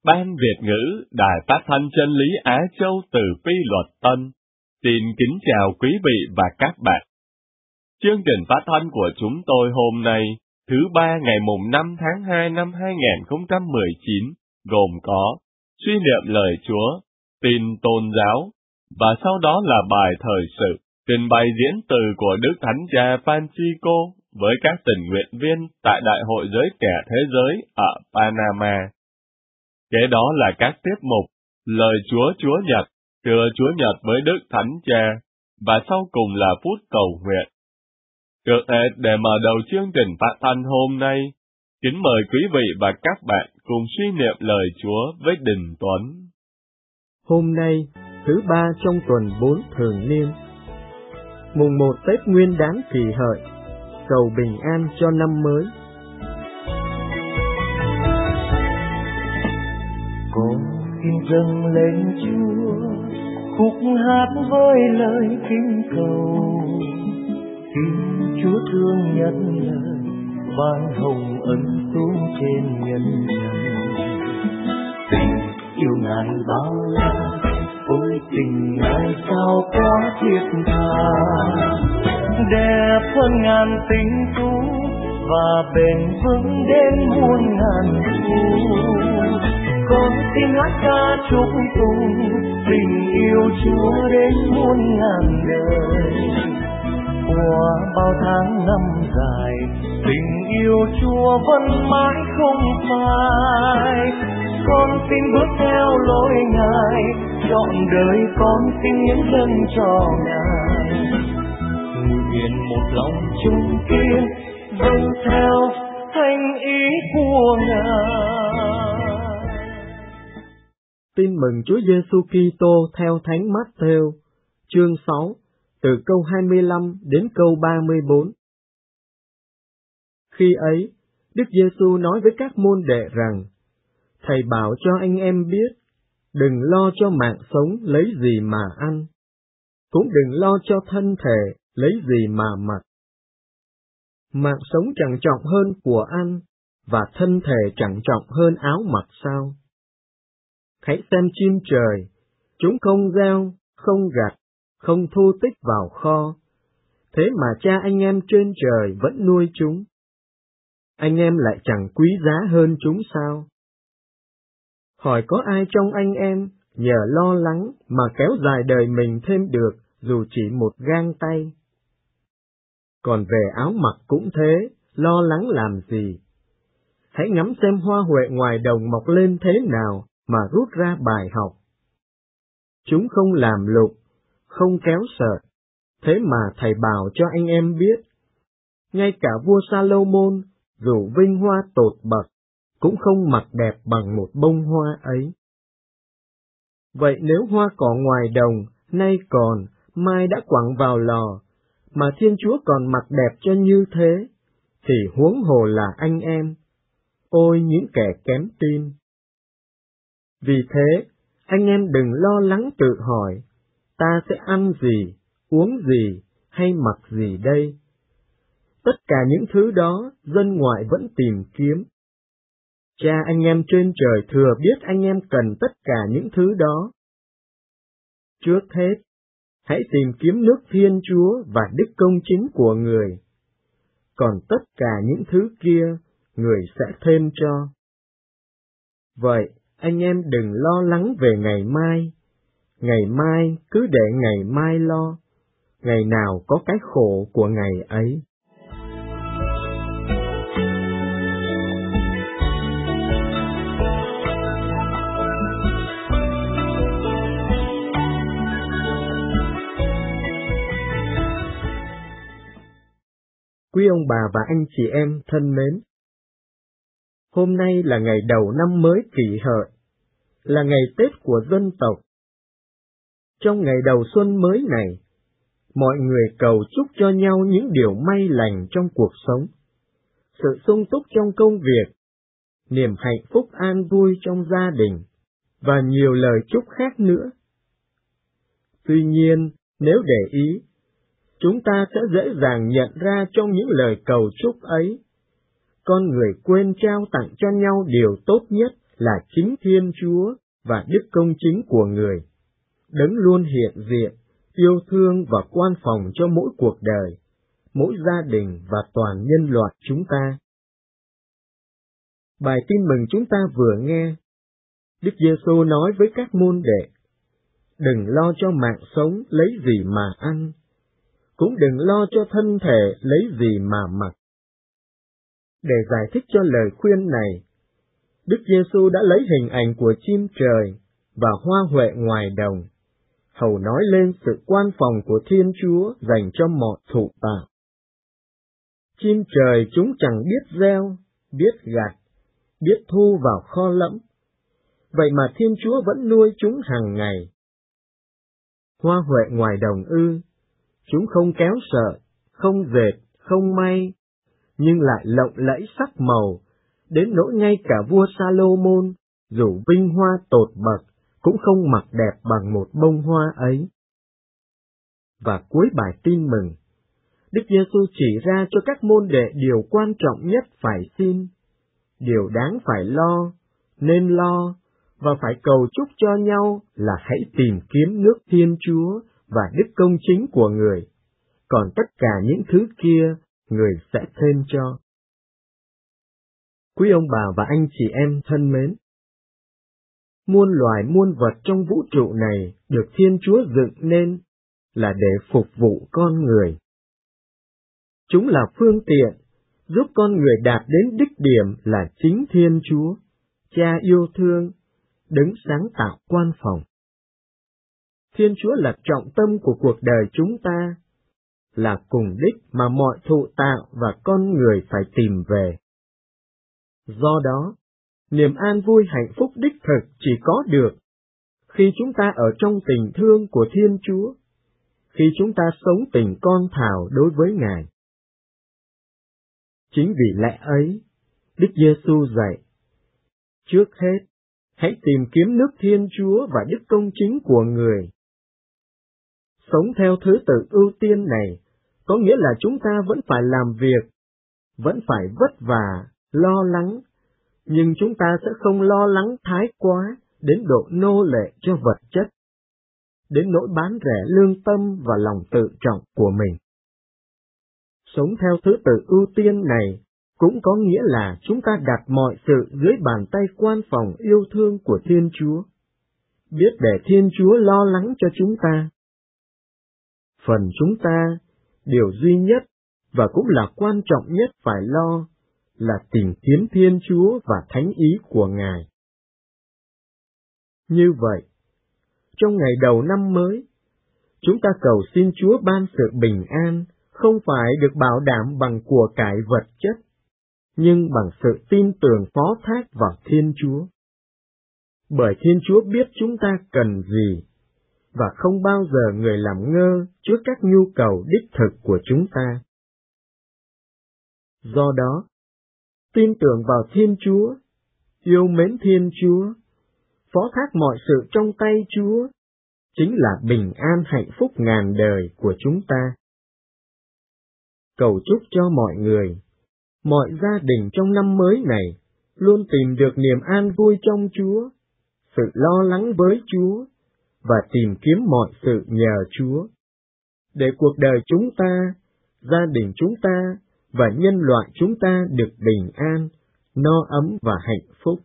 Ban Việt ngữ Đài Phát thanh Chân lý Á Châu từ Phi Luật Tân xin kính chào quý vị và các bạn. Chương trình phát thanh của chúng tôi hôm nay, thứ Ba ngày mùng 5 tháng 2 năm 2019, gồm có suy niệm lời Chúa, tin tôn giáo, và sau đó là bài thời sự, trình bày diễn từ của Đức Thánh Cha Francisco với các tình nguyện viên tại Đại hội Giới Trẻ Thế Giới ở Panama. Kế đó là các tiết mục Lời Chúa Chúa Nhật, Trưa Chúa Nhật với Đức Thánh Cha, và sau cùng là phút cầu nguyện. Trước hết, để mở đầu chương trình phát thanh hôm nay, kính mời quý vị và các bạn cùng suy niệm lời Chúa với Đình Tuấn. Hôm nay, thứ Ba trong tuần 4 thường niên, mùng 1 Tết Nguyên Đán Kỷ Hợi, cầu bình an cho năm mới. Con xin dâng lên Chúa khúc hát với lời kính cầu, xin Chúa thương nhận lời ban hồng ân xuống trên nhân gian. Tình yêu Ngài bao la, ôi tình Ngài sao quá thiết tha, đẹp hơn ngàn tình tú và bền vững đến muôn ngàn thu. Con xin hát ca chúc tụng tình yêu Chúa đến muôn ngàn đời. Qua bao tháng năm dài, tình yêu Chúa vẫn mãi không phai. Con xin bước theo lối Ngài, trọn đời con xin hiến dâng cho Ngài. Nguyện một lòng chung kiên, dâng theo thánh ý của Ngài. Tin mừng Chúa Giêsu Kitô theo Thánh Mát-thêu, chương 6, từ câu 25 đến câu 34. Khi ấy, Đức Giêsu nói với các môn đệ rằng: Thầy bảo cho anh em biết, đừng lo cho mạng sống lấy gì mà ăn, cũng đừng lo cho thân thể lấy gì mà mặc. Mạng sống chẳng trọng hơn của ăn, và thân thể chẳng trọng hơn áo mặc sao? Hãy xem chim trời, chúng không gieo, không gặt, không thu tích vào kho, thế mà Cha anh em trên trời vẫn nuôi chúng. Anh em lại chẳng quý giá hơn chúng sao? Hỏi có ai trong anh em nhờ lo lắng mà kéo dài đời mình thêm được dù chỉ một gang tay? Còn về áo mặc cũng thế, lo lắng làm gì? Hãy ngắm xem hoa huệ ngoài đồng mọc lên thế nào mà rút ra bài học. Chúng không làm lụng, không kéo sợi, thế mà thầy bảo cho anh em biết, ngay cả vua Sa-lô-môn, dù vinh hoa tột bậc, cũng không mặc đẹp bằng một bông hoa ấy. Vậy nếu hoa cỏ ngoài đồng, nay còn, mai đã quẳng vào lò, mà Thiên Chúa còn mặc đẹp cho như thế, thì huống hồ là anh em. Ôi những kẻ kém tin! Vì thế, anh em đừng lo lắng tự hỏi, ta sẽ ăn gì, uống gì, hay mặc gì đây? Tất cả những thứ đó, dân ngoại vẫn tìm kiếm. Cha anh em trên trời thừa biết anh em cần tất cả những thứ đó. Trước hết, hãy tìm kiếm nước Thiên Chúa và đức công chính của Người. Còn tất cả những thứ kia, Người sẽ thêm cho. Vậy, anh em đừng lo lắng về ngày mai cứ để ngày mai lo, ngày nào có cái khổ của ngày ấy. Quý ông bà và anh chị em thân mến, hôm nay là ngày đầu năm mới Kỷ Hợi, là ngày Tết của dân tộc. Trong ngày đầu xuân mới này, mọi người cầu chúc cho nhau những điều may lành trong cuộc sống, sự sung túc trong công việc, niềm hạnh phúc an vui trong gia đình, và nhiều lời chúc khác nữa. Tuy nhiên, nếu để ý, chúng ta sẽ dễ dàng nhận ra trong những lời cầu chúc ấy, con người quên trao tặng cho nhau điều tốt nhất là chính Thiên Chúa và đức công chính của người, Đấng luôn hiện diện, yêu thương và quan phòng cho mỗi cuộc đời, mỗi gia đình và toàn nhân loại chúng ta. Bài tin mừng chúng ta vừa nghe, Đức Giêsu nói với các môn đệ, đừng lo cho mạng sống lấy gì mà ăn, cũng đừng lo cho thân thể lấy gì mà mặc. Để giải thích cho lời khuyên này, Đức Giêsu đã lấy hình ảnh của chim trời và hoa huệ ngoài đồng, hầu nói lên sự quan phòng của Thiên Chúa dành cho mọi thụ tạo. Chim trời chúng chẳng biết gieo, biết gặt, biết thu vào kho lẫm, vậy mà Thiên Chúa vẫn nuôi chúng hàng ngày. Hoa huệ ngoài đồng ư, chúng không kéo sợi, không dệt, không may, nhưng lại lộng lẫy sắc màu, đến nỗi ngay cả vua Sa-lô-môn, dù vinh hoa tột bậc, cũng không mặc đẹp bằng một bông hoa ấy. Và cuối bài tin mừng, Đức Giêsu chỉ ra cho các môn đệ điều quan trọng nhất phải xin, điều đáng phải lo, nên lo, và phải cầu chúc cho nhau là hãy tìm kiếm nước Thiên Chúa và đức công chính của người, còn tất cả những thứ kia người sẽ thêm cho. Quý ông bà và anh chị em thân mến, muôn loài muôn vật trong vũ trụ này được Thiên Chúa dựng nên là để phục vụ con người. Chúng là phương tiện giúp con người đạt đến đích điểm là chính Thiên Chúa, Cha yêu thương, Đấng sáng tạo quan phòng. Thiên Chúa là trọng tâm của cuộc đời chúng ta, là cùng đích mà mọi thụ tạo và con người phải tìm về. Do đó, niềm an vui hạnh phúc đích thực chỉ có được khi chúng ta ở trong tình thương của Thiên Chúa, khi chúng ta sống tình con thảo đối với Ngài. Chính vì lẽ ấy, Đức Giêsu dạy, trước hết, hãy tìm kiếm nước Thiên Chúa và đức công chính của người. Sống theo thứ tự ưu tiên này, có nghĩa là chúng ta vẫn phải làm việc, vẫn phải vất vả, lo lắng, nhưng chúng ta sẽ không lo lắng thái quá đến độ nô lệ cho vật chất, đến nỗi bán rẻ lương tâm và lòng tự trọng của mình. Sống theo thứ tự ưu tiên này cũng có nghĩa là chúng ta đặt mọi sự dưới bàn tay quan phòng yêu thương của Thiên Chúa, biết để Thiên Chúa lo lắng cho chúng ta. Phần chúng ta, điều duy nhất và cũng là quan trọng nhất phải lo là tìm kiếm Thiên Chúa và thánh ý của Ngài. Như vậy, trong ngày đầu năm mới, chúng ta cầu xin Chúa ban sự bình an không phải được bảo đảm bằng của cải vật chất, nhưng bằng sự tin tưởng phó thác vào Thiên Chúa. Bởi Thiên Chúa biết chúng ta cần gì, và không bao giờ người làm ngơ trước các nhu cầu đích thực của chúng ta. Do đó, tin tưởng vào Thiên Chúa, yêu mến Thiên Chúa, phó thác mọi sự trong tay Chúa, chính là bình an hạnh phúc ngàn đời của chúng ta. Cầu chúc cho mọi người, mọi gia đình trong năm mới này luôn tìm được niềm an vui trong Chúa, sự lo lắng với Chúa, và tìm kiếm mọi sự nhờ Chúa, để cuộc đời chúng ta, gia đình chúng ta và nhân loại chúng ta được bình an, no ấm và hạnh phúc.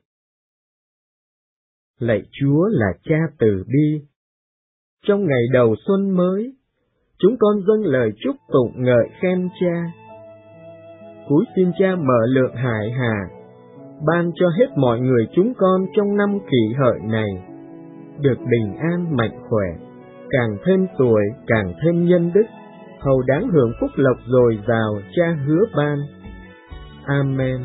Lạy Chúa là Cha từ bi, trong ngày đầu xuân mới, chúng con dâng lời chúc tụng ngợi khen Cha. Cúi xin Cha mở lượng hải hà, ban cho hết mọi người chúng con trong năm kỷ hợi này, được bình an mạnh khỏe, càng thêm tuổi càng thêm nhân đức, hầu đáng hưởng phúc lộc dồi dào Cha hứa ban. Amen.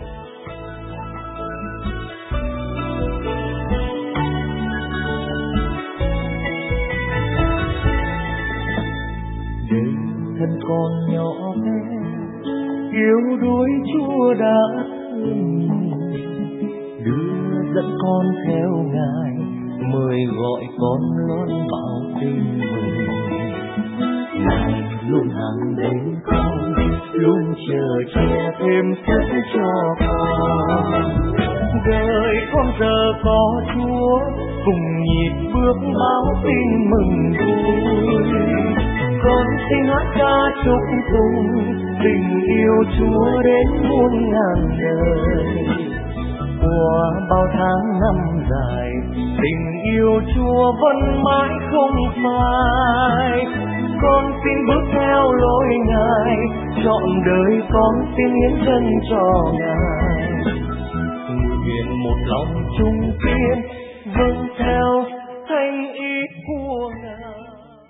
Để thân con nhỏ bé yếu đuối Chúa đã thương, đưa dẫn con theo Ngài, mời gọi con lót vào tin mừng. Ngài luôn hàng bên con, luôn chờ che thêm sức cho con. đời con giờ có Chúa, cùng nhịp bước báo tin mừng vui. Con xin hát ca chúc tụng tình yêu Chúa đến muôn ngàn đời. Qua bao tháng năm dài, tình yêu Chúa vẫn mãi không phai. Con xin bước theo lối Ngài, trọn đời con xin hiến dâng cho Ngài. Nguyện một lòng chung kiên, vâng theo thanh ý của Ngài.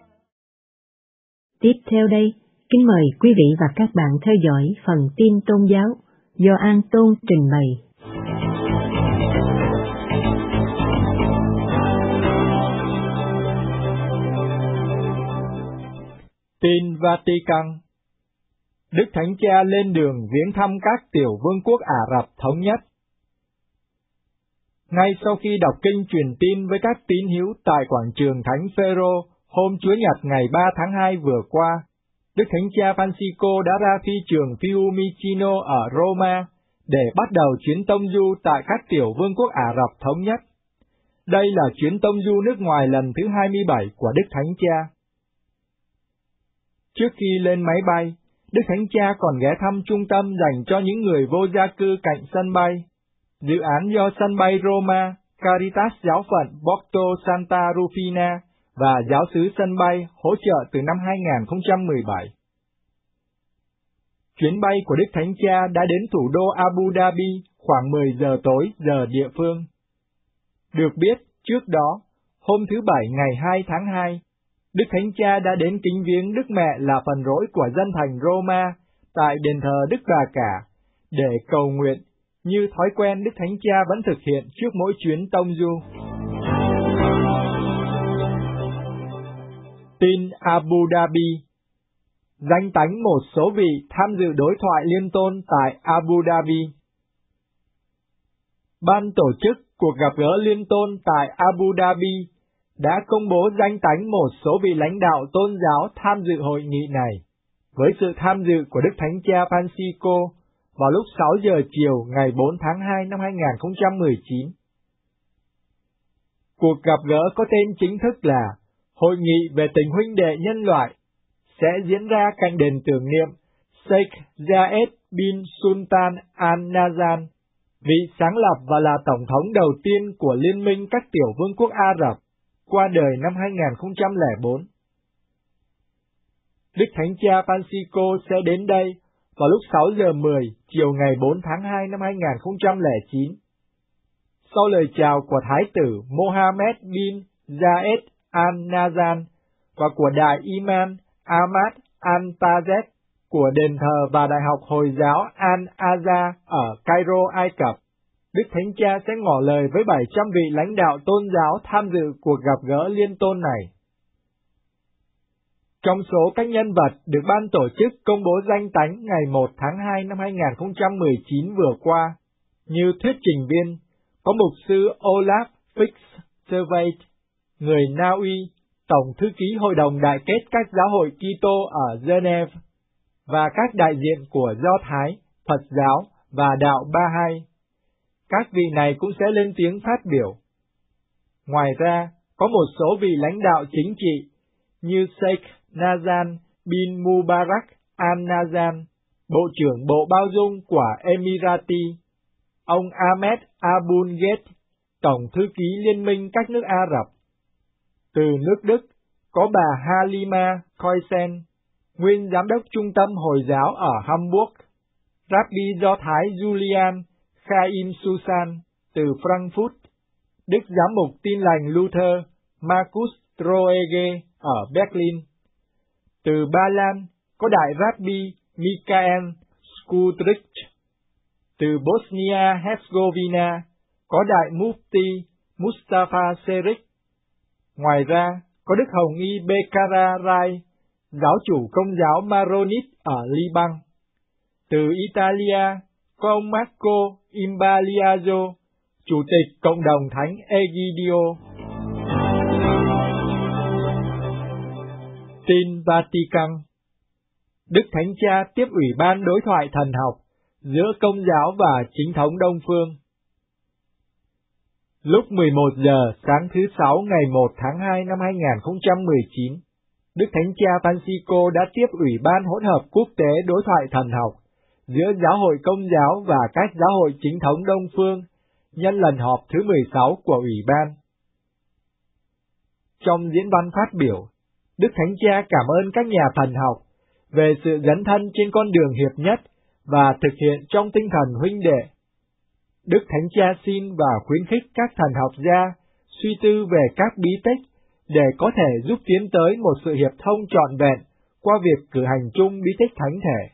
Tiếp theo đây, kính mời quý vị và các bạn theo dõi phần tin tôn giáo do An Tôn trình bày. Tin Vatican. Đức Thánh Cha lên đường viếng thăm các tiểu vương quốc Ả Rập Thống Nhất. Ngay sau khi đọc kinh truyền tin với các tín hữu tại quảng trường Thánh Phêrô hôm Chúa Nhật ngày 3 tháng 2 vừa qua, Đức Thánh Cha Francisco đã ra phi trường Fiumicino ở Roma để bắt đầu chuyến tông du tại các tiểu vương quốc Ả Rập Thống Nhất. Đây là chuyến tông du nước ngoài lần thứ 27 của Đức Thánh Cha. Trước khi lên máy bay, Đức Thánh Cha còn ghé thăm trung tâm dành cho những người vô gia cư cạnh sân bay, dự án do sân bay Roma, Caritas giáo phận Porto Santa Rufina và giáo xứ sân bay hỗ trợ từ năm 2017. Chuyến bay của Đức Thánh Cha đã đến thủ đô Abu Dhabi khoảng 10 giờ tối giờ địa phương. Được biết, trước đó, hôm thứ Bảy ngày 2 tháng 2, Đức Thánh Cha đã đến kính viếng Đức Mẹ là phần rỗi của dân thành Roma tại đền thờ Đức Bà Cả để cầu nguyện như thói quen Đức Thánh Cha vẫn thực hiện trước mỗi chuyến tông du. Tin Abu Dhabi. Danh tánh một số vị tham dự đối thoại liên tôn tại Abu Dhabi. Ban tổ chức cuộc gặp gỡ liên tôn tại Abu Dhabi đã công bố danh tánh một số vị lãnh đạo tôn giáo tham dự hội nghị này, với sự tham dự của Đức Thánh Cha Francisco vào lúc 6 giờ chiều ngày 4 tháng 2 năm 2019. Cuộc gặp gỡ có tên chính thức là Hội nghị về tình huynh đệ nhân loại sẽ diễn ra cạnh đền tưởng niệm Sheikh Zayed bin Sultan Al Nahyan, vị sáng lập và là tổng thống đầu tiên của Liên minh các tiểu vương quốc Ả Rập, qua đời năm 2004. Đức Thánh Cha Francisco sẽ đến đây vào lúc 6 giờ 10 chiều ngày 4 tháng 2 năm 2009. Sau lời chào của Thái tử Mohammed bin Zayed Al Nahyan và của Đại Imam Ahmad Al-Tazed của đền thờ và Đại học Hồi giáo Al-Azhar ở Cairo, Ai Cập, Đức Thánh Cha sẽ ngỏ lời với 700 vị lãnh đạo tôn giáo tham dự cuộc gặp gỡ liên tôn này. Trong số các nhân vật được ban tổ chức công bố danh tánh ngày 1 tháng 2 năm 2019 vừa qua, như thuyết trình viên, có mục sư Olaf Fitzgerald, người Na Uy, Tổng thư ký Hội đồng Đại kết các giáo hội Kitô ở Geneva, và các đại diện của Do Thái, Phật giáo và đạo Bahá'í. Các vị này cũng sẽ lên tiếng phát biểu. Ngoài ra, có một số vị lãnh đạo chính trị như Sheikh Nahyan bin Mubarak al-Nahyan, Bộ trưởng Bộ Bao dung của Emirati, ông Ahmed Abul Gheit, Tổng thư ký Liên minh các nước Ả Rập. Từ nước Đức, có bà Halima Khoisen, nguyên giám đốc trung tâm Hồi giáo ở Hamburg, Rabbi Do Thái Julian Chaim Susan từ Frankfurt, Đức Giám mục Tin lành Luther Markus Troege ở Berlin. Từ Ba Lan, có Đại Rabbi Michael Skudrich. Từ Bosnia-Herzegovina, có Đại Mufti Mustafa Serik. Ngoài ra, có Đức Hồng Y Bekara Rai, giáo chủ công giáo Maronit ở Liban. Từ Italia, có ông Marco Imbaliazo, chủ tịch Cộng đồng Thánh Egidio. Tin Vatican. Đức Thánh Cha tiếp Ủy ban đối thoại thần học giữa Công giáo và chính thống Đông phương. Lúc 11 giờ sáng thứ Sáu ngày 1 tháng 2 năm 2019, Đức Thánh Cha Francisco đã tiếp Ủy ban hỗn hợp quốc tế đối thoại thần học giữa Giáo hội Công giáo và các giáo hội chính thống Đông phương nhân lần họp thứ 16 của Ủy ban. Trong diễn văn phát biểu, Đức Thánh Cha cảm ơn các nhà thần học về sự dấn thân trên con đường hiệp nhất và thực hiện trong tinh thần huynh đệ. Đức Thánh Cha xin và khuyến khích các thần học gia suy tư về các bí tích để có thể giúp tiến tới một sự hiệp thông trọn vẹn qua việc cử hành chung bí tích thánh thể.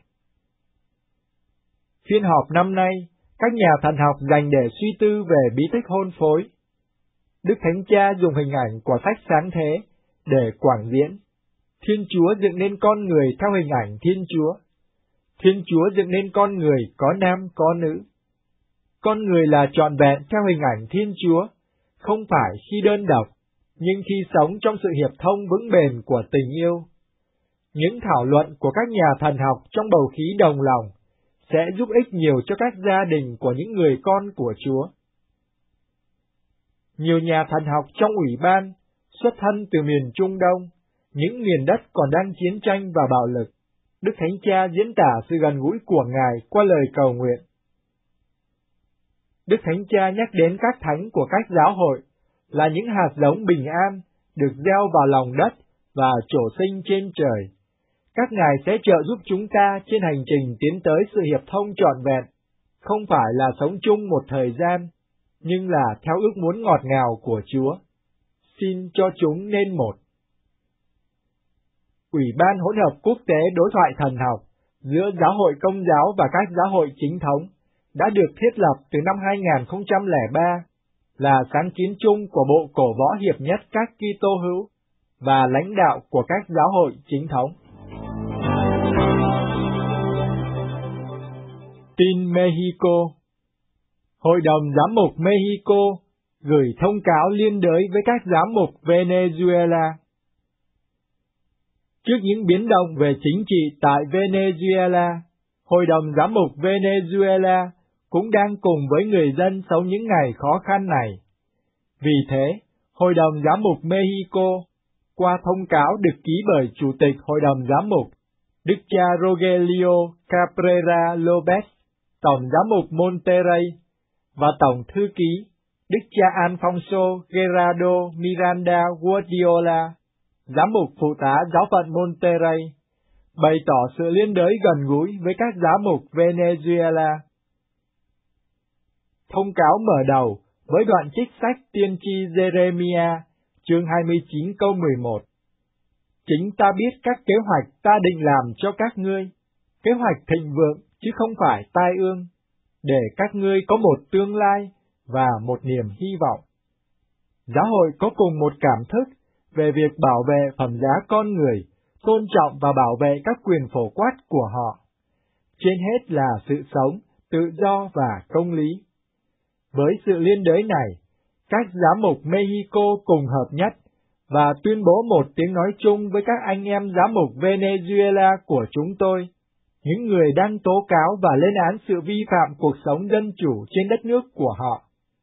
Phiên họp năm nay, các nhà thần học dành để suy tư về bí tích hôn phối. Đức Thánh Cha dùng hình ảnh của sách Sáng Thế để quảng diễn. Thiên Chúa dựng nên con người theo hình ảnh Thiên Chúa. Thiên Chúa dựng nên con người có nam có nữ. Con người là trọn vẹn theo hình ảnh Thiên Chúa, không phải khi đơn độc, nhưng khi sống trong sự hiệp thông vững bền của tình yêu. Những thảo luận của các nhà thần học trong bầu khí đồng lòng sẽ giúp ích nhiều cho các gia đình của những người con của Chúa. Nhiều nhà thần học trong ủy ban xuất thân từ miền Trung Đông, những miền đất còn đang chiến tranh và bạo lực. Đức Thánh Cha diễn tả sự gần gũi của Ngài qua lời cầu nguyện. Đức Thánh Cha nhắc đến các thánh của các giáo hội là những hạt giống bình an được gieo vào lòng đất và trổ sinh trên trời. Các ngài sẽ trợ giúp chúng ta trên hành trình tiến tới sự hiệp thông trọn vẹn, không phải là sống chung một thời gian, nhưng là theo ước muốn ngọt ngào của Chúa. Xin cho chúng nên một. Ủy ban hỗn hợp quốc tế đối thoại thần học giữa Giáo hội Công giáo và các giáo hội chính thống đã được thiết lập từ năm 2003, là sáng kiến chung của Bộ Cổ võ Hiệp nhất các Kitô hữu và lãnh đạo của các giáo hội chính thống. Tin Mexico. Hội đồng Giám mục Mexico gửi thông cáo liên đới với các giám mục Venezuela. Trước những biến động về chính trị tại Venezuela, Hội đồng Giám mục Venezuela cũng đang cùng với người dân sống những ngày khó khăn này. Vì thế, Hội đồng Giám mục Mexico, qua thông cáo được ký bởi Chủ tịch Hội đồng Giám mục, Đức cha Rogelio Cabrera Lopez, Tổng Giám mục Monterrey, và Tổng Thư ký, Đức cha Alfonso Gerardo Miranda Guardiola, Giám mục phụ tá giáo phận Monterrey, bày tỏ sự liên đới gần gũi với các giám mục Venezuela. Thông cáo mở đầu với đoạn trích sách tiên tri Jeremiah, chương 29 câu 11. Chính ta biết các kế hoạch ta định làm cho các ngươi, kế hoạch thịnh vượng chứ không phải tai ương, để các ngươi có một tương lai và một niềm hy vọng. Giáo hội có cùng một cảm thức về việc bảo vệ phẩm giá con người, tôn trọng và bảo vệ các quyền phổ quát của họ. Trên hết là sự sống, tự do và công lý. Với sự liên đới này, các giám mục Mexico cùng hợp nhất và tuyên bố một tiếng nói chung với các anh em giám mục Venezuela của chúng tôi, những người đang tố cáo và lên án sự vi phạm cuộc sống dân chủ trên đất nước của họ.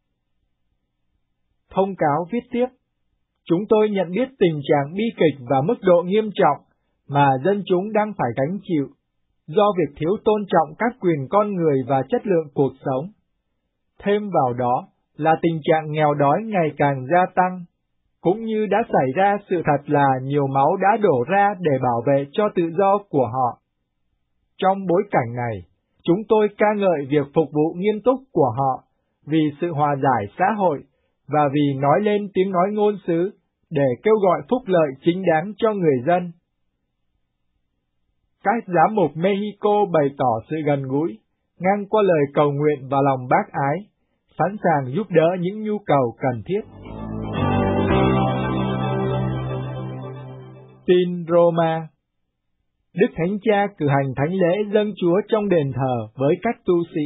Thông cáo viết tiếp, chúng tôi nhận biết tình trạng bi kịch và mức độ nghiêm trọng mà dân chúng đang phải gánh chịu, do việc thiếu tôn trọng các quyền con người và chất lượng cuộc sống. Thêm vào đó là tình trạng nghèo đói ngày càng gia tăng, cũng như đã xảy ra sự thật là nhiều máu đã đổ ra để bảo vệ cho tự do của họ. Trong bối cảnh này, chúng tôi ca ngợi việc phục vụ nghiêm túc của họ vì sự hòa giải xã hội và vì nói lên tiếng nói ngôn sứ để kêu gọi phúc lợi chính đáng cho người dân. Các giám mục Mexico bày tỏ sự gần gũi, ngang qua lời cầu nguyện và lòng bác ái, sẵn sàng giúp đỡ những nhu cầu cần thiết. Tin Roma. Đức Thánh Cha cử hành thánh lễ dâng Chúa trong đền thờ với các tu sĩ.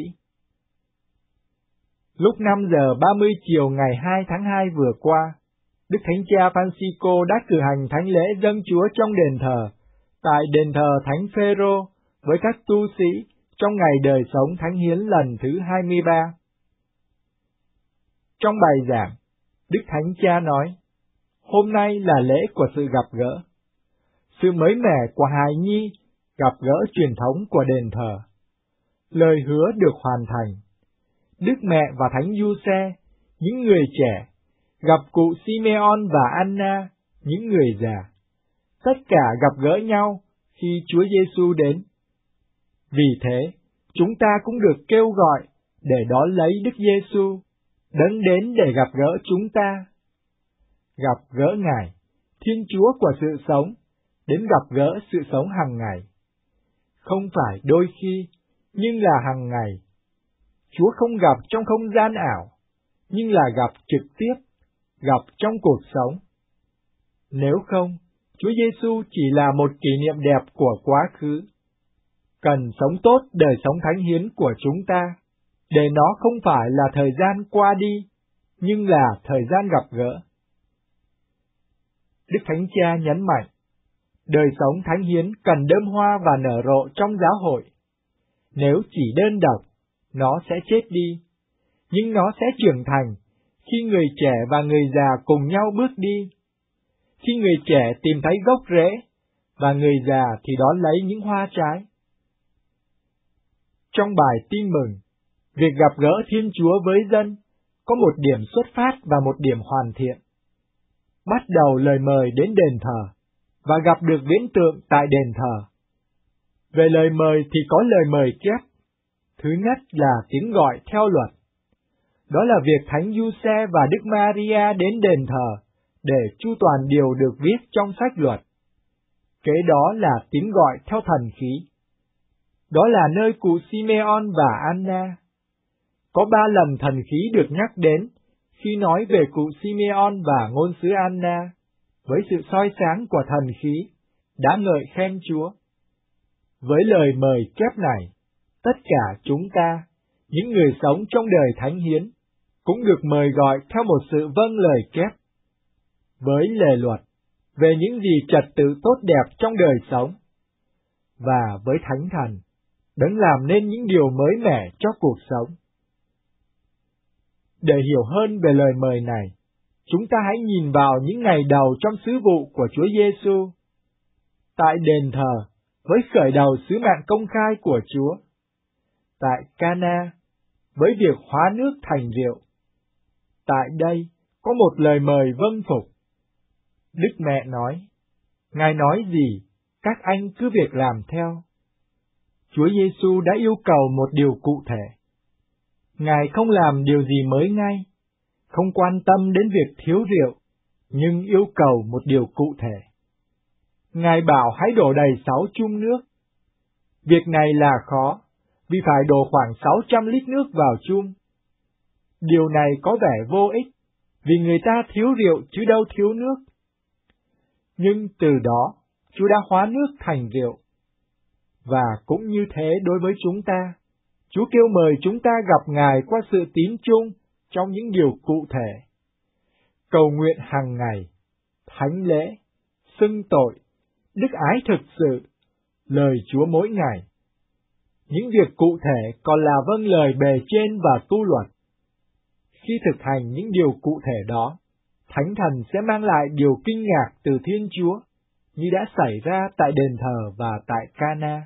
Lúc 5 giờ 30 chiều ngày 2 tháng 2 vừa qua, Đức Thánh Cha Francisco đã cử hành thánh lễ dâng Chúa trong đền thờ, tại đền thờ Thánh Phêrô với các tu sĩ trong ngày đời sống thánh hiến lần thứ 23. Trong bài giảng, Đức Thánh Cha nói, hôm nay là lễ của sự gặp gỡ, sự mới mẻ của hài nhi gặp gỡ truyền thống của đền thờ. Lời hứa được hoàn thành. Đức Mẹ và Thánh Giuse, những người trẻ, gặp cụ Simeon và Anna, những người già. Tất cả gặp gỡ nhau khi Chúa Giêsu đến. Vì thế, chúng ta cũng được kêu gọi để đón lấy Đức Giêsu, đấng đến để gặp gỡ chúng ta. Gặp gỡ Ngài, Thiên Chúa của sự sống, đến gặp gỡ sự sống hàng ngày. Không phải đôi khi, nhưng là hàng ngày. Chúa không gặp trong không gian ảo, nhưng là gặp trực tiếp, gặp trong cuộc sống. Nếu không, Chúa Giêsu chỉ là một kỷ niệm đẹp của quá khứ. Cần sống tốt đời sống thánh hiến của chúng ta, để nó không phải là thời gian qua đi, nhưng là thời gian gặp gỡ. Đức Thánh Cha nhấn mạnh, đời sống thánh hiến cần đơm hoa và nở rộ trong giáo hội. Nếu chỉ đơn độc, nó sẽ chết đi, nhưng nó sẽ trưởng thành khi người trẻ và người già cùng nhau bước đi. Khi người trẻ tìm thấy gốc rễ, và người già thì đón lấy những hoa trái. Trong bài tin mừng, việc gặp gỡ Thiên Chúa với dân có một điểm xuất phát và một điểm hoàn thiện. Bắt đầu lời mời đến đền thờ, và gặp được viễn tượng tại đền thờ. Về lời mời thì có lời mời kép. Thứ nhất là tiếng gọi theo luật. Đó là việc Thánh Giuse và Đức Maria đến đền thờ để chu toàn điều được viết trong sách luật. Kế đó là tiếng gọi theo thần khí. Đó là nơi cụ Simeon và Anna. Có 3 lần thần khí được nhắc đến khi nói về cụ Simeon và ngôn sứ Anna, với sự soi sáng của thần khí, đã ngợi khen Chúa. Với lời mời kép này, tất cả chúng ta, những người sống trong đời thánh hiến, cũng được mời gọi theo một sự vâng lời kép. Với lề luật, về những gì trật tự tốt đẹp trong đời sống, và với Thánh Thần, đấng làm nên những điều mới mẻ cho cuộc sống. Để hiểu hơn về lời mời này, chúng ta hãy nhìn vào những ngày đầu trong sứ vụ của Chúa Giêsu. Tại đền thờ, với khởi đầu sứ mạng công khai của Chúa. Tại Cana, với việc hóa nước thành rượu. Tại đây, có một lời mời vâng phục. Đức Mẹ nói, Ngài nói gì, các anh cứ việc làm theo. Chúa Giêsu đã yêu cầu một điều cụ thể. Ngài không làm điều gì mới ngay, không quan tâm đến việc thiếu rượu, nhưng yêu cầu một điều cụ thể. Ngài bảo hãy đổ đầy 6 chung nước. Việc này là khó, vì phải đổ khoảng 600 lít nước vào chung. Điều này có vẻ vô ích, vì người ta thiếu rượu chứ đâu thiếu nước. Nhưng từ đó, Chúa đã hóa nước thành rượu. Và cũng như thế đối với chúng ta, Chúa kêu mời chúng ta gặp Ngài qua sự tín chung trong những điều cụ thể. Cầu nguyện hàng ngày, thánh lễ, xưng tội, đức ái thực sự, lời Chúa mỗi ngày. Những việc cụ thể còn là vâng lời bề trên và tu luật. Khi thực hành những điều cụ thể đó, Thánh Thần sẽ mang lại điều kinh ngạc từ Thiên Chúa, như đã xảy ra tại đền thờ và tại Cana.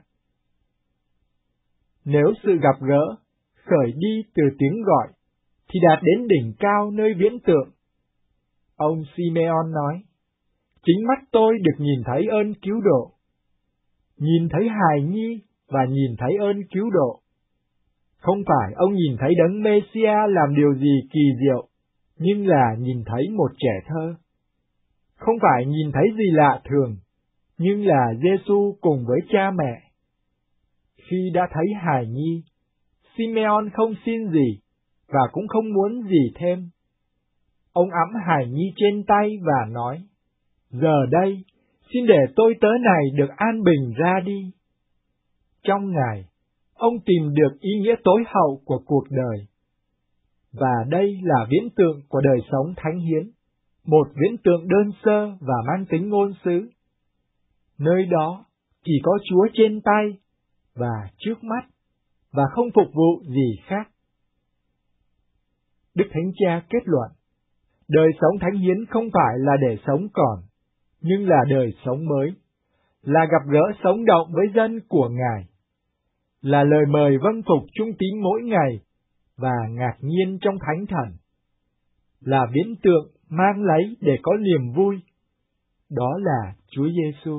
Nếu sự gặp gỡ, khởi đi từ tiếng gọi, thì đạt đến đỉnh cao nơi viễn tượng. Ông Simeon nói, chính mắt tôi được nhìn thấy ơn cứu độ. Nhìn thấy hài nhi và nhìn thấy ơn cứu độ. Không phải ông nhìn thấy đấng Mê-si-a làm điều gì kỳ diệu, nhưng là nhìn thấy một trẻ thơ. Không phải nhìn thấy gì lạ thường, nhưng là Giê-xu cùng với cha mẹ. Khi đã thấy hài nhi, Simeon không xin gì, và cũng không muốn gì thêm. Ông ẵm hài nhi trên tay và nói, giờ đây, xin để tôi tớ này được an bình ra đi. Trong Ngài, ông tìm được ý nghĩa tối hậu của cuộc đời. Và đây là viễn tượng của đời sống thánh hiến, một viễn tượng đơn sơ và mang tính ngôn sứ. Nơi đó chỉ có Chúa trên tay và trước mắt, và không phục vụ gì khác. Đức Thánh Cha kết luận, đời sống thánh hiến không phải là để sống còn, nhưng là đời sống mới, là gặp gỡ sống động với dân của Ngài, là lời mời vâng phục trung tín mỗi ngày và ngạc nhiên trong thánh thần, là viễn tượng mang lấy để có niềm vui. Đó là Chúa Giêsu.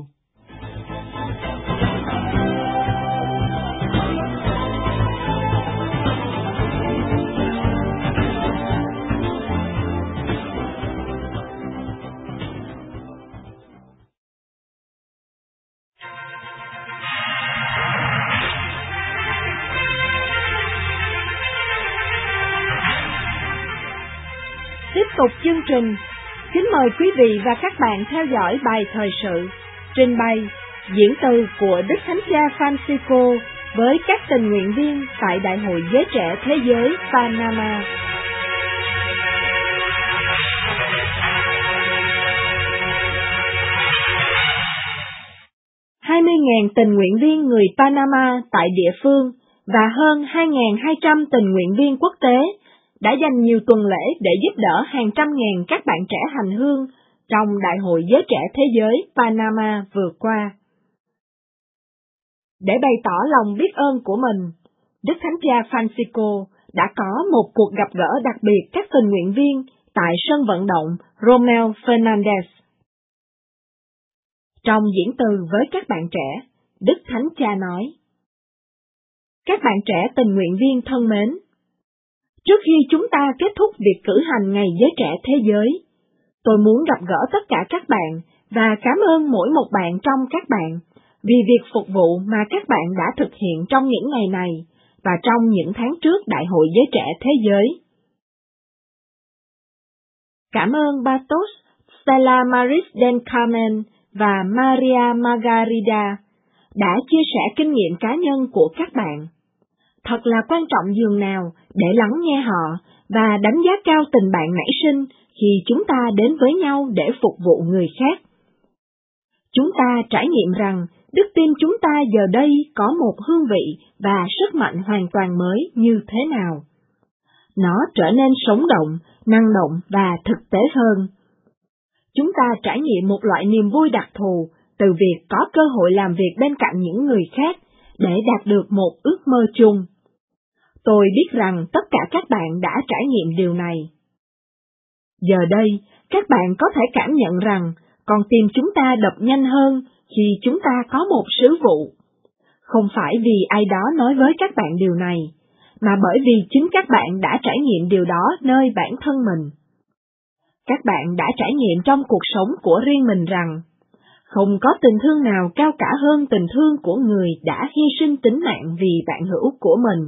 Tiếp tục chương trình, kính mời quý vị và các bạn theo dõi bài thời sự, trình bày, diễn từ của Đức Thánh Cha Francisco với các tình nguyện viên tại Đại hội Giới Trẻ Thế giới Panama. 20.000 tình nguyện viên người Panama tại địa phương và hơn 2.200 tình nguyện viên quốc tế đã dành nhiều tuần lễ để giúp đỡ hàng trăm ngàn các bạn trẻ hành hương trong Đại hội Giới Trẻ Thế giới Panama vừa qua. Để bày tỏ lòng biết ơn của mình, Đức Thánh Cha Francisco đã có một cuộc gặp gỡ đặc biệt các tình nguyện viên tại sân vận động Rommel Fernandez. Trong diễn từ với các bạn trẻ, Đức Thánh Cha nói: Các bạn trẻ tình nguyện viên thân mến, trước khi chúng ta kết thúc việc cử hành Ngày Giới Trẻ Thế giới, tôi muốn gặp gỡ tất cả các bạn và cảm ơn mỗi một bạn trong các bạn vì việc phục vụ mà các bạn đã thực hiện trong những ngày này và trong những tháng trước Đại hội Giới Trẻ Thế giới. Cảm ơn Bartos, Stella Maris del Carmen và Maria Margarida đã chia sẻ kinh nghiệm cá nhân của các bạn. Thật là quan trọng dường nào để lắng nghe họ và đánh giá cao tình bạn nảy sinh khi chúng ta đến với nhau để phục vụ người khác. Chúng ta trải nghiệm rằng đức tin chúng ta giờ đây có một hương vị và sức mạnh hoàn toàn mới như thế nào. Nó trở nên sống động, năng động và thực tế hơn. Chúng ta trải nghiệm một loại niềm vui đặc thù từ việc có cơ hội làm việc bên cạnh những người khác để đạt được một ước mơ chung. Tôi biết rằng tất cả các bạn đã trải nghiệm điều này. Giờ đây, các bạn có thể cảm nhận rằng con tim chúng ta đập nhanh hơn khi chúng ta có một sứ vụ. Không phải vì ai đó nói với các bạn điều này, mà bởi vì chính các bạn đã trải nghiệm điều đó nơi bản thân mình. Các bạn đã trải nghiệm trong cuộc sống của riêng mình rằng, không có tình thương nào cao cả hơn tình thương của người đã hy sinh tính mạng vì bạn hữu của mình.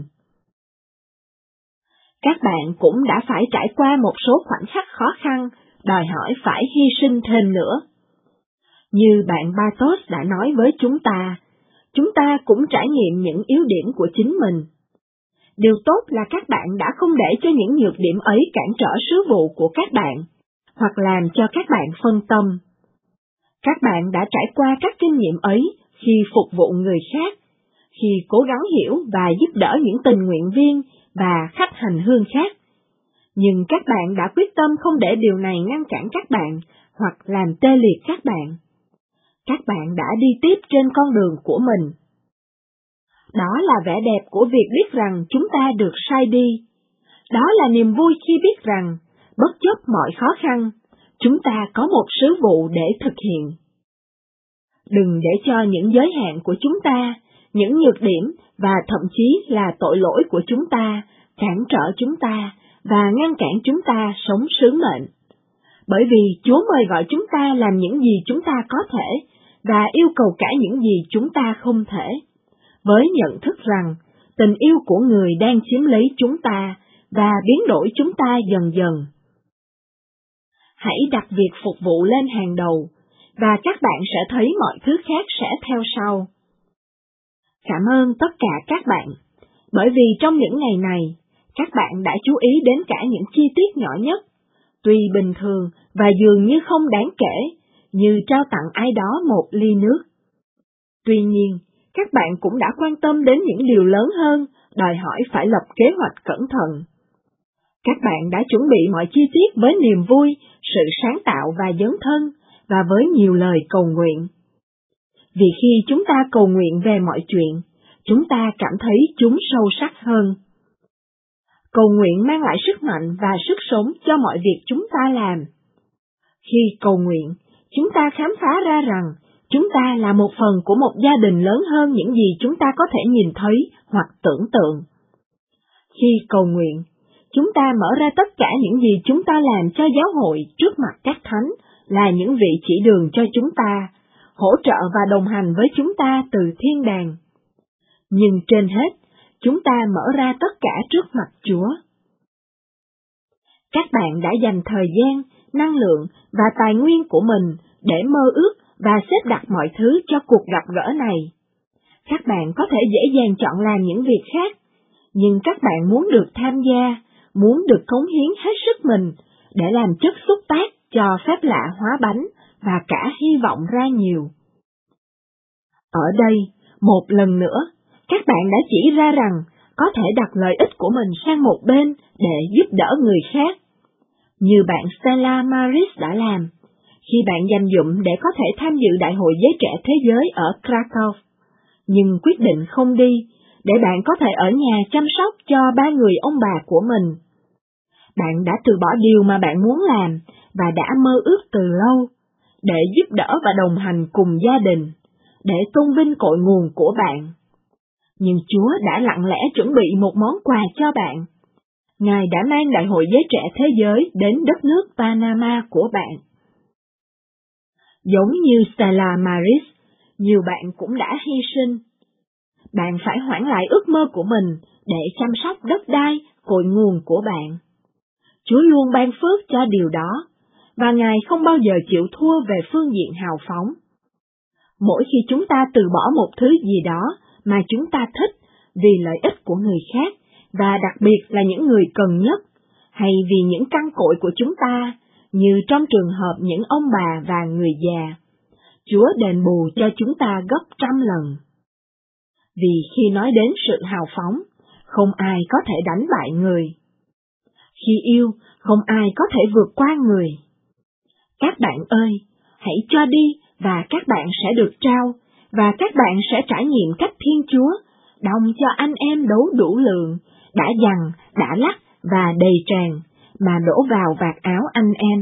Các bạn cũng đã phải trải qua một số khoảnh khắc khó khăn, đòi hỏi phải hy sinh thêm nữa. Như bạn Bartos đã nói với chúng ta cũng trải nghiệm những yếu điểm của chính mình. Điều tốt là các bạn đã không để cho những nhược điểm ấy cản trở sứ vụ của các bạn, hoặc làm cho các bạn phân tâm. Các bạn đã trải qua các kinh nghiệm ấy khi phục vụ người khác, khi cố gắng hiểu và giúp đỡ những tình nguyện viên và khách hành hương khác. Nhưng các bạn đã quyết tâm không để điều này ngăn cản các bạn hoặc làm tê liệt các bạn. Các bạn đã đi tiếp trên con đường của mình. Đó là vẻ đẹp của việc biết rằng chúng ta được sai đi. Đó là niềm vui khi biết rằng, bất chấp mọi khó khăn, chúng ta có một sứ vụ để thực hiện. Đừng để cho những giới hạn của chúng ta, những nhược điểm và thậm chí là tội lỗi của chúng ta cản trở chúng ta và ngăn cản chúng ta sống sứ mệnh. Bởi vì Chúa mời gọi chúng ta làm những gì chúng ta có thể và yêu cầu cả những gì chúng ta không thể, với nhận thức rằng tình yêu của người đang chiếm lấy chúng ta và biến đổi chúng ta dần dần. Hãy đặt việc phục vụ lên hàng đầu, và các bạn sẽ thấy mọi thứ khác sẽ theo sau. Cảm ơn tất cả các bạn, bởi vì trong những ngày này, các bạn đã chú ý đến cả những chi tiết nhỏ nhất, tuy bình thường và dường như không đáng kể, như trao tặng ai đó một ly nước. Tuy nhiên, các bạn cũng đã quan tâm đến những điều lớn hơn, đòi hỏi phải lập kế hoạch cẩn thận. Các bạn đã chuẩn bị mọi chi tiết với niềm vui, sự sáng tạo và dấn thân, và với nhiều lời cầu nguyện. Vì khi chúng ta cầu nguyện về mọi chuyện, chúng ta cảm thấy chúng sâu sắc hơn. Cầu nguyện mang lại sức mạnh và sức sống cho mọi việc chúng ta làm. Khi cầu nguyện, chúng ta khám phá ra rằng chúng ta là một phần của một gia đình lớn hơn những gì chúng ta có thể nhìn thấy hoặc tưởng tượng. Khi cầu nguyện, chúng ta mở ra tất cả những gì chúng ta làm cho giáo hội trước mặt các thánh là những vị chỉ đường cho chúng ta, hỗ trợ và đồng hành với chúng ta từ thiên đàng. Nhưng trên hết, chúng ta mở ra tất cả trước mặt Chúa. Các bạn đã dành thời gian, năng lượng và tài nguyên của mình để mơ ước và xếp đặt mọi thứ cho cuộc gặp gỡ này. Các bạn có thể dễ dàng chọn làm những việc khác, nhưng các bạn muốn được tham gia, muốn được cống hiến hết sức mình để làm chất xúc tác cho phép lạ hóa bánh và cả hy vọng ra nhiều. Ở đây, một lần nữa, các bạn đã chỉ ra rằng có thể đặt lợi ích của mình sang một bên để giúp đỡ người khác. Như bạn Stella Maris đã làm, khi bạn dành dụm để có thể tham dự Đại hội Giới Trẻ Thế Giới ở Krakow, nhưng quyết định không đi, để bạn có thể ở nhà chăm sóc cho 3 người ông bà của mình. Bạn đã từ bỏ điều mà bạn muốn làm và đã mơ ước từ lâu, để giúp đỡ và đồng hành cùng gia đình, để tôn vinh cội nguồn của bạn. Nhưng Chúa đã lặng lẽ chuẩn bị một món quà cho bạn. Ngài đã mang Đại hội Giới Trẻ Thế Giới đến đất nước Panama của bạn. Giống như Stella Maris, nhiều bạn cũng đã hy sinh. Bạn phải hoãn lại ước mơ của mình để chăm sóc đất đai, cội nguồn của bạn. Chúa luôn ban phước cho điều đó, và Ngài không bao giờ chịu thua về phương diện hào phóng. Mỗi khi chúng ta từ bỏ một thứ gì đó mà chúng ta thích vì lợi ích của người khác, và đặc biệt là những người cần nhất, hay vì những căn cội của chúng ta, như trong trường hợp những ông bà và người già, Chúa đền bù cho chúng ta gấp 100 lần. Vì khi nói đến sự hào phóng, không ai có thể đánh bại người. Khi yêu, không ai có thể vượt qua người. Các bạn ơi, hãy cho đi và các bạn sẽ được trao, và các bạn sẽ trải nghiệm cách Thiên Chúa đong cho anh em đấu đủ lượng, đã dằn, đã lắc và đầy tràn, mà đổ vào vạt áo anh em.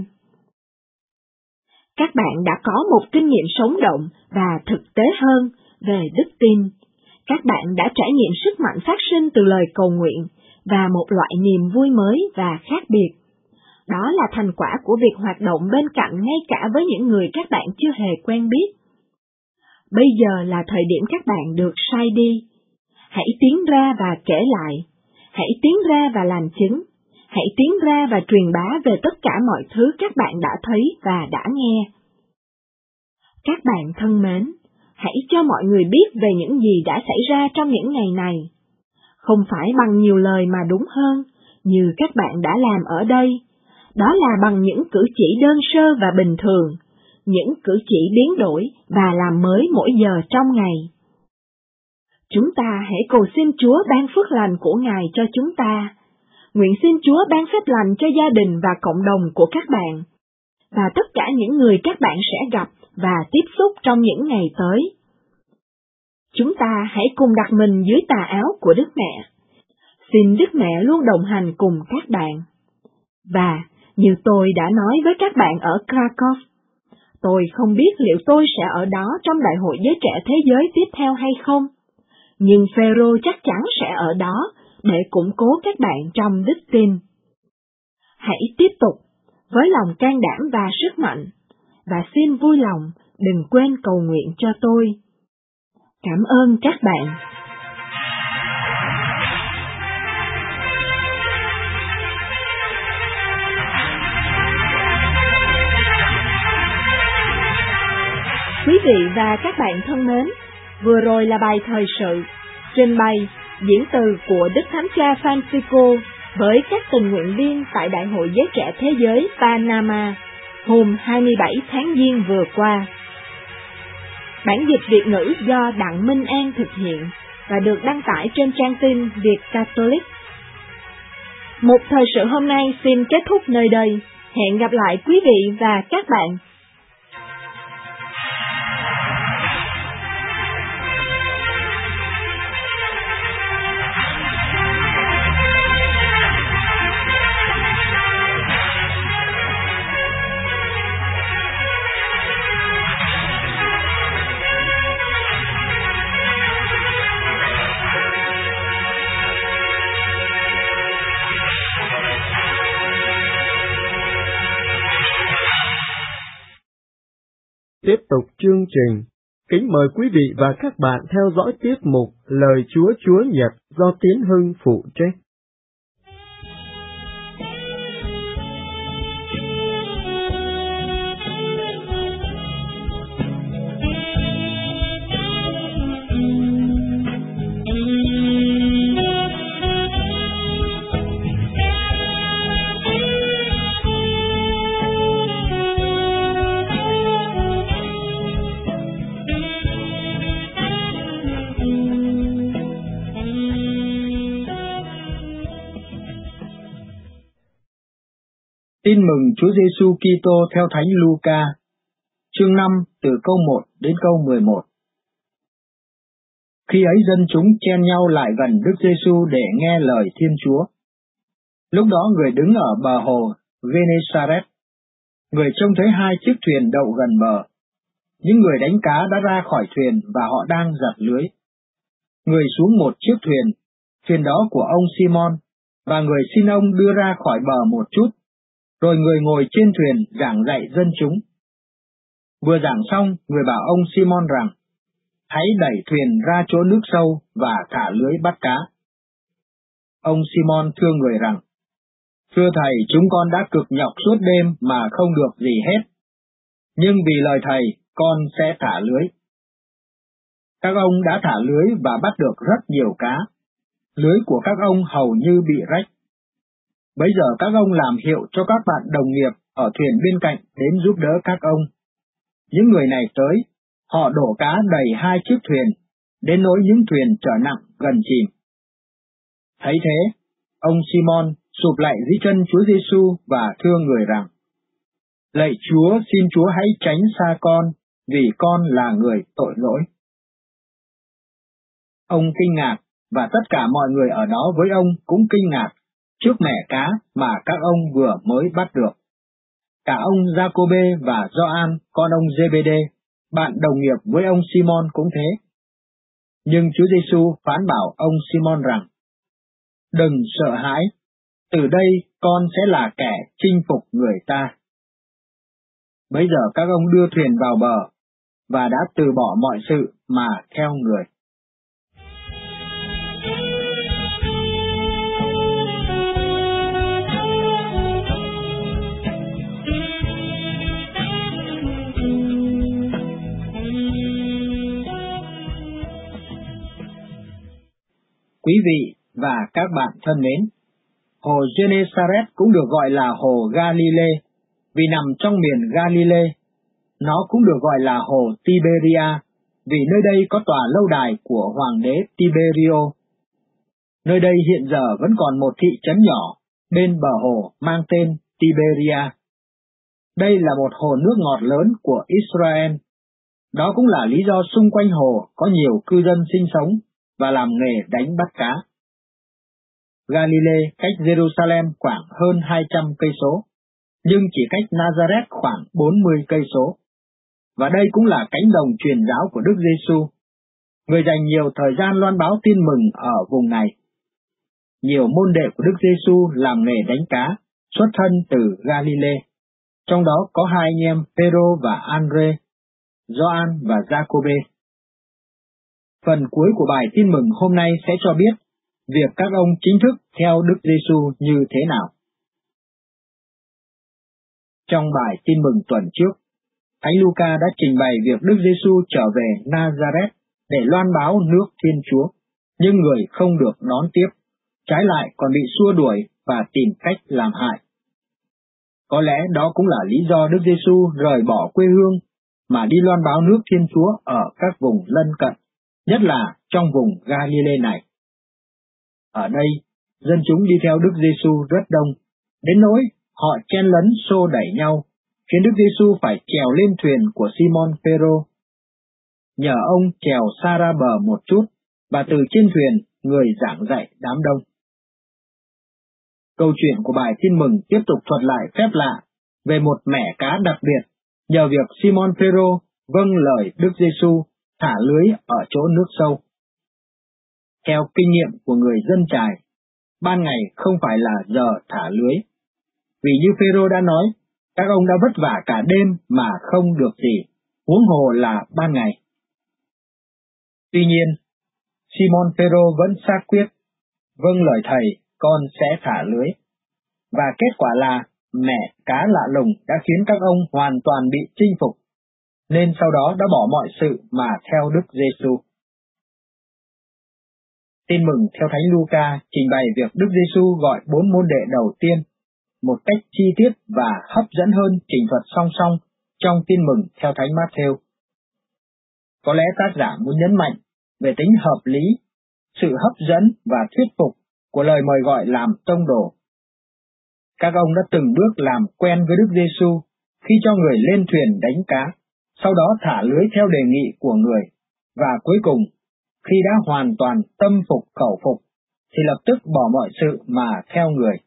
Các bạn đã có một kinh nghiệm sống động và thực tế hơn về đức tin. Các bạn đã trải nghiệm sức mạnh phát sinh từ lời cầu nguyện và một loại niềm vui mới và khác biệt. Đó là thành quả của việc hoạt động bên cạnh ngay cả với những người các bạn chưa hề quen biết. Bây giờ là thời điểm các bạn được sai đi. Hãy tiến ra và kể lại. Hãy tiến ra và làm chứng. Hãy tiến ra và truyền bá về tất cả mọi thứ các bạn đã thấy và đã nghe. Các bạn thân mến, hãy cho mọi người biết về những gì đã xảy ra trong những ngày này. Không phải bằng nhiều lời mà đúng hơn, như các bạn đã làm ở đây. Đó là bằng những cử chỉ đơn sơ và bình thường, những cử chỉ biến đổi và làm mới mỗi giờ trong ngày. Chúng ta hãy cầu xin Chúa ban phước lành của Ngài cho chúng ta. Nguyện xin Chúa ban phép lành cho gia đình và cộng đồng của các bạn, và tất cả những người các bạn sẽ gặp và tiếp xúc trong những ngày tới. Chúng ta hãy cùng đặt mình dưới tà áo của Đức Mẹ. Xin Đức Mẹ luôn đồng hành cùng các bạn. Và, như tôi đã nói với các bạn ở Krakow, tôi không biết liệu tôi sẽ ở đó trong Đại hội Giới Trẻ Thế Giới tiếp theo hay không, nhưng Phêrô chắc chắn sẽ ở đó để củng cố các bạn trong đức tin. Hãy tiếp tục với lòng can đảm và sức mạnh, và xin vui lòng đừng quên cầu nguyện cho tôi. Cảm ơn các bạn. Quý vị và các bạn thân mến, vừa rồi là bài thời sự, trình bày, diễn từ của Đức Thánh Cha Francisco với các tình nguyện viên tại Đại hội Giới Trẻ Thế Giới Panama hôm 27 tháng Giêng vừa qua. Bản dịch Việt ngữ do Đặng Minh An thực hiện và được đăng tải trên trang tin Việt Catholic. Một thời sự hôm nay xin kết thúc nơi đây. Hẹn gặp lại quý vị và các bạn. Tiếp tục chương trình, kính mời quý vị và các bạn theo dõi tiết mục Lời Chúa Chúa Nhật do Tiến Hưng phụ trách. Tin mừng Chúa Giêsu Kitô theo Thánh Luca, chương 5 từ câu 1 đến câu 11. Khi ấy dân chúng chen nhau lại gần Đức Giêsu để nghe lời Thiên Chúa. Lúc đó người đứng ở bờ hồ Genesaret, người trông thấy hai chiếc thuyền đậu gần bờ. Những người đánh cá đã ra khỏi thuyền và họ đang giặt lưới. Người xuống một chiếc thuyền, thuyền đó của ông Simon, và người xin ông đưa ra khỏi bờ một chút. Rồi người ngồi trên thuyền giảng dạy dân chúng. Vừa giảng xong, người bảo ông Simon rằng, hãy đẩy thuyền ra chỗ nước sâu và thả lưới bắt cá. Ông Simon thưa người rằng, thưa thầy, chúng con đã cực nhọc suốt đêm mà không được gì hết. Nhưng vì lời thầy, con sẽ thả lưới. Các ông đã thả lưới và bắt được rất nhiều cá. Lưới của các ông hầu như bị rách. Bấy giờ các ông làm hiệu cho các bạn đồng nghiệp ở thuyền bên cạnh đến giúp đỡ các ông. Những người này tới, họ đổ cá đầy hai chiếc thuyền, đến nỗi những thuyền trở nặng gần chìm. Thấy thế, ông Simon sụp lại dưới chân Chúa Giêsu và thưa người rằng, lạy Chúa, xin Chúa hãy tránh xa con, vì con là người tội lỗi. Ông kinh ngạc, và tất cả mọi người ở đó với ông cũng kinh ngạc, trước mẻ cá mà các ông vừa mới bắt được. Cả ông Giacôbê và Gioan, con ông Giê-bê-đê, bạn đồng nghiệp với ông Simon cũng thế. Nhưng Chúa Giêsu phán bảo ông Simon rằng, đừng sợ hãi, từ đây con sẽ là kẻ chinh phục người ta. Bấy giờ các ông đưa thuyền vào bờ, và đã từ bỏ mọi sự mà theo người. Quý vị và các bạn thân mến, hồ Genesaret cũng được gọi là hồ Galilee vì nằm trong miền Galilee. Nó cũng được gọi là hồ Tiberia vì nơi đây có tòa lâu đài của hoàng đế Tiberio. Nơi đây hiện giờ vẫn còn một thị trấn nhỏ bên bờ hồ mang tên Tiberia. Đây là một hồ nước ngọt lớn của Israel. Đó cũng là lý do xung quanh hồ có nhiều cư dân sinh sống và làm nghề đánh bắt cá. Galilee cách Jerusalem khoảng hơn 200 cây số, nhưng chỉ cách Nazareth khoảng 40 cây số. Và đây cũng là cánh đồng truyền giáo của Đức Giêsu. Người dành nhiều thời gian loan báo tin mừng ở vùng này. Nhiều môn đệ của Đức Giêsu làm nghề đánh cá, xuất thân từ Galilee. Trong đó có hai anh em Phêrô và Andre, Gioan và Giacôbê. Phần cuối của bài tin mừng hôm nay sẽ cho biết việc các ông chính thức theo Đức Giêsu như thế nào. Trong bài tin mừng tuần trước, Thánh Luca đã trình bày việc Đức Giêsu trở về Nazareth để loan báo nước Thiên Chúa, nhưng người không được đón tiếp, trái lại còn bị xua đuổi và tìm cách làm hại. Có lẽ đó cũng là lý do Đức Giêsu rời bỏ quê hương mà đi loan báo nước Thiên Chúa ở các vùng lân cận, nhất là trong vùng Galilee này. Ở đây, dân chúng đi theo Đức Giêsu rất đông, đến nỗi họ chen lấn xô đẩy nhau, khiến Đức Giêsu phải trèo lên thuyền của Simon Phêrô. Nhờ ông trèo xa ra bờ một chút, và từ trên thuyền người giảng dạy đám đông. Câu chuyện của bài tin mừng tiếp tục thuật lại phép lạ về một mẻ cá đặc biệt nhờ việc Simon Phêrô vâng lời Đức Giêsu thả lưới ở chỗ nước sâu. Theo kinh nghiệm của người dân chài, ban ngày không phải là giờ thả lưới. Vì như Phêrô đã nói, các ông đã vất vả cả đêm mà không được gì, huống hồ là ban ngày. Tuy nhiên, Simon Phêrô vẫn xác quyết, vâng lời thầy, con sẽ thả lưới. Và kết quả là mẻ cá lạ lùng đã khiến các ông hoàn toàn bị chinh phục, nên sau đó đã bỏ mọi sự mà theo Đức Giêsu. Tin mừng theo Thánh Luca trình bày việc Đức Giêsu gọi 4 môn đệ đầu tiên một cách chi tiết và hấp dẫn hơn trình thuật song song trong tin mừng theo Thánh Matthew. Có lẽ tác giả muốn nhấn mạnh về tính hợp lý, sự hấp dẫn và thuyết phục của lời mời gọi làm tông đồ. Các ông đã từng bước làm quen với Đức Giêsu khi cho người lên thuyền đánh cá, sau đó thả lưới theo đề nghị của người, và cuối cùng, khi đã hoàn toàn tâm phục khẩu phục, thì lập tức bỏ mọi sự mà theo người.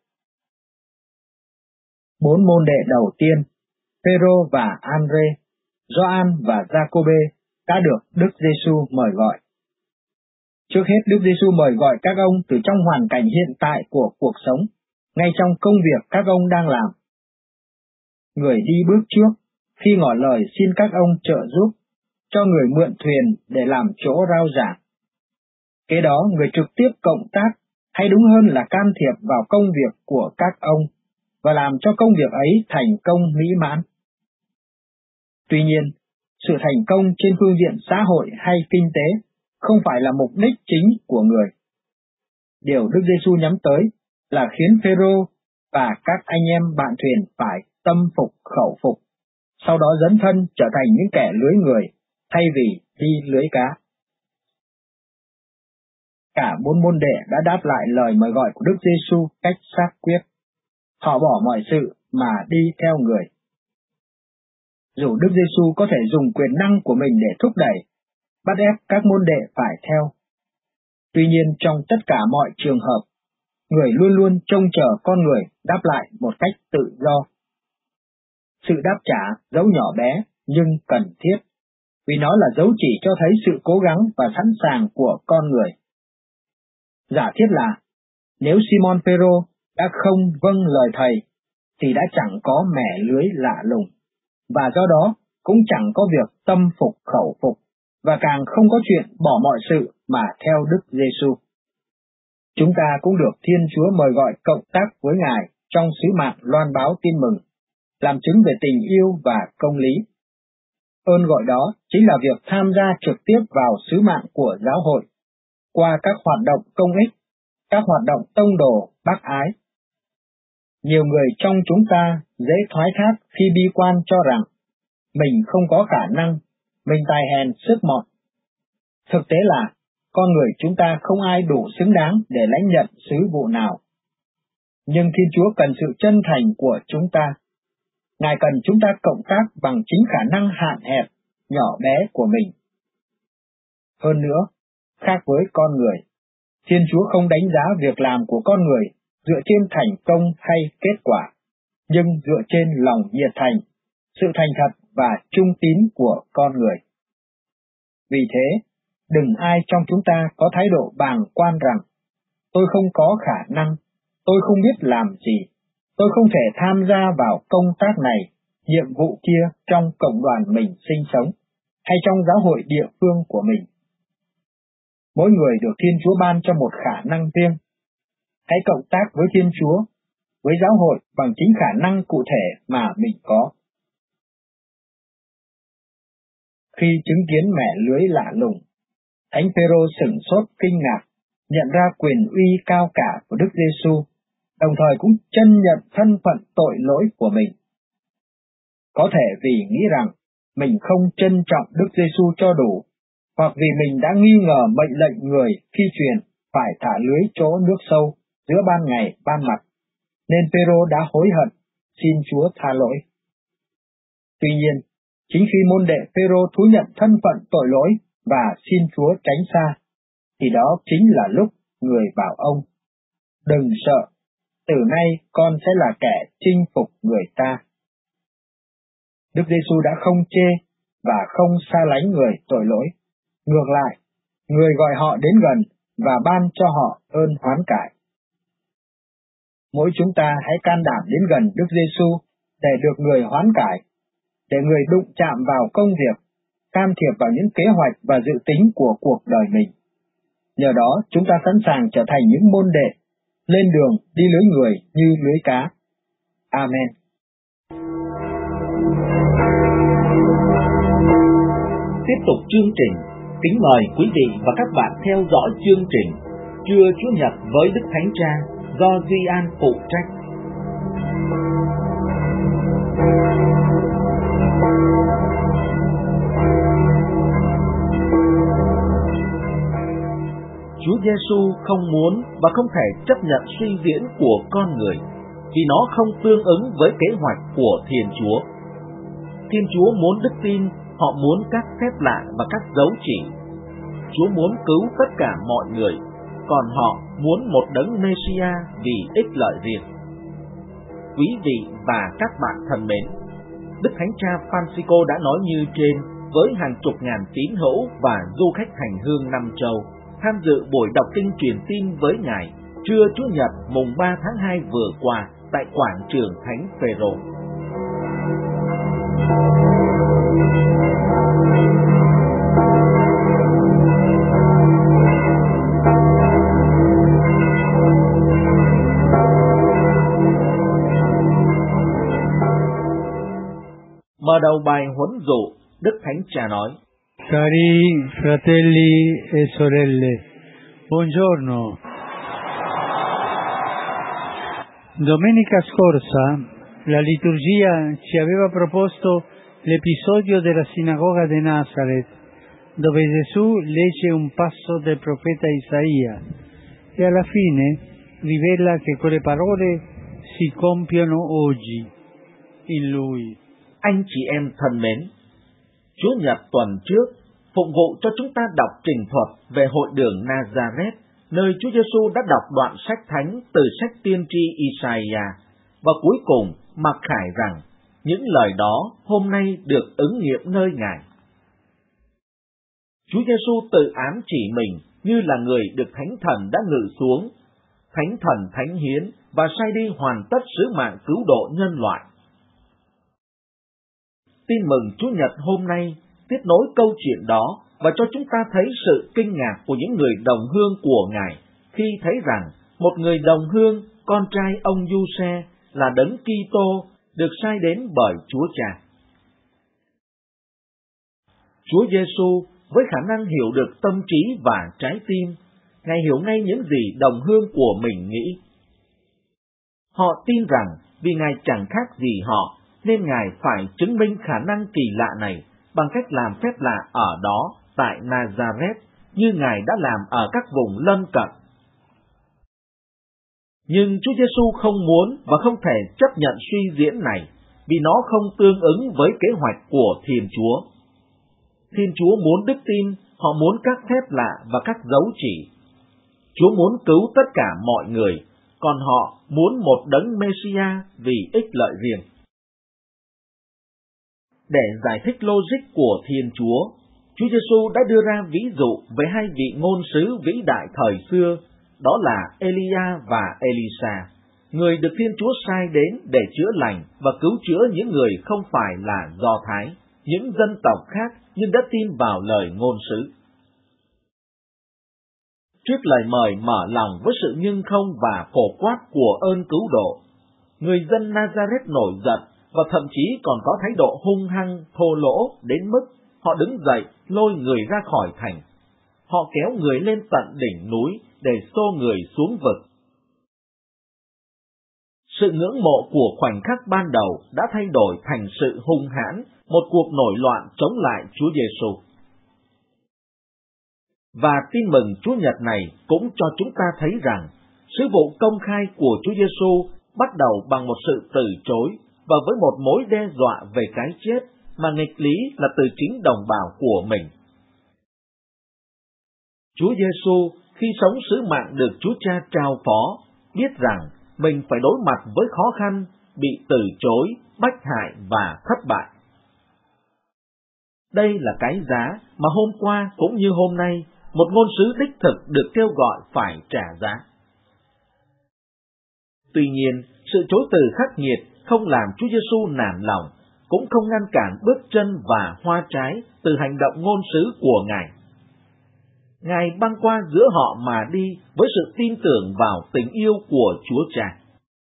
4 môn đệ đầu tiên, Phêrô và Andre, Gioan và Giacôbê đã được Đức Giêsu mời gọi. Trước hết Đức Giêsu mời gọi các ông từ trong hoàn cảnh hiện tại của cuộc sống, ngay trong công việc các ông đang làm. Người đi bước trước, khi ngỏ lời xin các ông trợ giúp, cho người mượn thuyền để làm chỗ rao giảng. Kế đó người trực tiếp cộng tác, hay đúng hơn là can thiệp vào công việc của các ông, và làm cho công việc ấy thành công mỹ mãn. Tuy nhiên, sự thành công trên phương diện xã hội hay kinh tế không phải là mục đích chính của người. Điều Đức Giêsu nhắm tới là khiến Phêrô và các anh em bạn thuyền phải tâm phục khẩu phục, sau đó dấn thân trở thành những kẻ lưới người thay vì đi lưới cá. Cả 4 môn đệ đã đáp lại lời mời gọi của Đức Giêsu cách xác quyết. Họ bỏ mọi sự mà đi theo người. Dù Đức Giêsu có thể dùng quyền năng của mình để thúc đẩy, bắt ép các môn đệ phải theo. Tuy nhiên trong tất cả mọi trường hợp, người luôn luôn trông chờ con người đáp lại một cách tự do. Sự đáp trả dẫu nhỏ bé nhưng cần thiết, vì nó là dấu chỉ cho thấy sự cố gắng và sẵn sàng của con người. Giả thiết là, nếu Simon Phêrô đã không vâng lời thầy, thì đã chẳng có mẻ lưới lạ lùng, và do đó cũng chẳng có việc tâm phục khẩu phục, và càng không có chuyện bỏ mọi sự mà theo Đức Giêsu. Chúng ta cũng được Thiên Chúa mời gọi cộng tác với Ngài trong sứ mạng loan báo tin mừng, làm chứng về tình yêu và công lý. Ơn gọi đó chính là việc tham gia trực tiếp vào sứ mạng của giáo hội, qua các hoạt động công ích, các hoạt động tông đồ, bác ái. Nhiều người trong chúng ta dễ thoái thác khi bi quan cho rằng mình không có khả năng, mình tài hèn sức mọn. Thực tế là, con người chúng ta không ai đủ xứng đáng để lãnh nhận sứ vụ nào. Nhưng Thiên Chúa cần sự chân thành của chúng ta. Ngài cần chúng ta cộng tác bằng chính khả năng hạn hẹp, nhỏ bé của mình. Hơn nữa, khác với con người, Thiên Chúa không đánh giá việc làm của con người dựa trên thành công hay kết quả, nhưng dựa trên lòng nhiệt thành, sự thành thật và trung tín của con người. Vì thế, đừng ai trong chúng ta có thái độ bàng quan rằng, tôi không có khả năng, tôi không biết làm gì, tôi không thể tham gia vào công tác này, nhiệm vụ kia trong cộng đoàn mình sinh sống, hay trong giáo hội địa phương của mình. Mỗi người được Thiên Chúa ban cho một khả năng riêng. Hãy cộng tác với Thiên Chúa, với giáo hội bằng chính khả năng cụ thể mà mình có. Khi chứng kiến mẻ lưới lạ lùng, Thánh Phêrô sửng sốt kinh ngạc, nhận ra quyền uy cao cả của Đức Giêsu, đồng thời cũng chân nhận thân phận tội lỗi của mình. Có thể vì nghĩ rằng mình không trân trọng Đức Giêsu cho đủ, hoặc vì mình đã nghi ngờ mệnh lệnh người khi truyền phải thả lưới chỗ nước sâu, giữa ban ngày ban mặt, nên Phêrô đã hối hận, xin Chúa tha lỗi. Tuy nhiên, chính khi môn đệ Phêrô thú nhận thân phận tội lỗi và xin Chúa tránh xa, thì đó chính là lúc người bảo ông: đừng sợ, từ nay con sẽ là kẻ chinh phục người ta. Đức Giêsu đã không chê và không xa lánh người tội lỗi. Ngược lại, người gọi họ đến gần và ban cho họ ơn hoán cải. Mỗi chúng ta hãy can đảm đến gần Đức Giêsu để được người hoán cải, để người đụng chạm vào công việc, can thiệp vào những kế hoạch và dự tính của cuộc đời mình. Nhờ đó chúng ta sẵn sàng trở thành những môn đệ, lên đường đi lưới người như lưới cá. Amen. Tiếp tục chương trình, kính mời quý vị và các bạn theo dõi chương trình Trưa Chúa Nhật với Đức Thánh Cha do Duy An phụ trách. Chúa Giêsu không muốn và không thể chấp nhận suy diễn của con người, vì nó không tương ứng với kế hoạch của Thiên Chúa. Thiên Chúa muốn đức tin, họ muốn các phép lạ và các dấu chỉ. Chúa muốn cứu tất cả mọi người, còn họ muốn một đấng Mêsia vì ích lợi riêng. Quý vị và các bạn thân mến, Đức Thánh Cha Francisco đã nói như trên với hàng chục ngàn tín hữu và du khách hành hương năm châu tham dự buổi đọc kinh truyền tin với Ngài trưa Chủ nhật mùng 3 tháng 2 vừa qua tại quảng trường Thánh Phêrô. Mở đầu bài huấn dụ, Đức Thánh Cha nói: Cari fratelli e sorelle, buongiorno. Domenica scorsa la liturgia ci aveva proposto l'episodio della sinagoga di Nazareth, dove Gesù legge un passo del profeta Isaia e alla fine rivela che quelle parole si compiono oggi in Lui. Anh chị em thân mến, Chúa Nhật tuần trước phục vụ cho chúng ta đọc trình thuật về hội đường Nazareth, nơi Chúa Giêsu đã đọc đoạn sách thánh từ sách tiên tri Isaiah, và cuối cùng mặc khải rằng những lời đó hôm nay được ứng nghiệm nơi Ngài. Chúa Giêsu tự ám chỉ mình như là người được Thánh Thần đã ngự xuống, Thánh Thần thánh hiến và sai đi hoàn tất sứ mạng cứu độ nhân loại. Tin mừng Chúa Nhật hôm nay tiếp nối câu chuyện đó và cho chúng ta thấy sự kinh ngạc của những người đồng hương của Ngài khi thấy rằng một người đồng hương, con trai ông Giuse, là Đấng Kitô được sai đến bởi Chúa Cha. Chúa Giêsu với khả năng hiểu được tâm trí và trái tim, Ngài hiểu ngay những gì đồng hương của mình nghĩ. Họ tin rằng vì Ngài chẳng khác gì họ, nên Ngài phải chứng minh khả năng kỳ lạ này bằng cách làm phép lạ ở đó tại Nazareth như Ngài đã làm ở các vùng lân cận. Nhưng Chúa Giêsu không muốn và không thể chấp nhận suy diễn này vì nó không tương ứng với kế hoạch của Thiên Chúa. Thiên Chúa muốn đức tin, họ muốn các phép lạ và các dấu chỉ. Chúa muốn cứu tất cả mọi người, còn họ muốn một đấng Mêsia vì ích lợi riêng. Để giải thích logic của Thiên Chúa, Chúa Giêsu đã đưa ra ví dụ về hai vị ngôn sứ vĩ đại thời xưa, đó là Elia và Elisa, người được Thiên Chúa sai đến để chữa lành và cứu chữa những người không phải là Do Thái, những dân tộc khác nhưng đã tin vào lời ngôn sứ. Trước lời mời mở lòng với sự nhưng không và phổ quát của ơn cứu độ, người dân Nazareth nổi giận và thậm chí còn có thái độ hung hăng, thô lỗ đến mức họ đứng dậy lôi người ra khỏi thành. Họ kéo người lên tận đỉnh núi để xô người xuống vực. Sự ngưỡng mộ của khoảnh khắc ban đầu đã thay đổi thành sự hung hãn, một cuộc nổi loạn chống lại Chúa Giêsu. Và tin mừng Chúa Nhật này cũng cho chúng ta thấy rằng Sứ vụ công khai của Chúa Giêsu bắt đầu bằng một sự từ chối và với một mối đe dọa về cái chết mà nghịch lý là từ chính đồng bào của mình. Chúa Giêsu khi sống sứ mạng được Chúa Cha trao phó, biết rằng mình phải đối mặt với khó khăn, bị từ chối, bách hại và thất bại. Đây là cái giá mà hôm qua cũng như hôm nay, một ngôn sứ đích thực được kêu gọi phải trả giá. Tuy nhiên, sự chối từ khắc nghiệt không làm Chúa Giêsu nản lòng, cũng không ngăn cản bước chân và hoa trái từ hành động ngôn sứ của Ngài. Ngài băng qua giữa họ mà đi với sự tin tưởng vào tình yêu của Chúa Cha.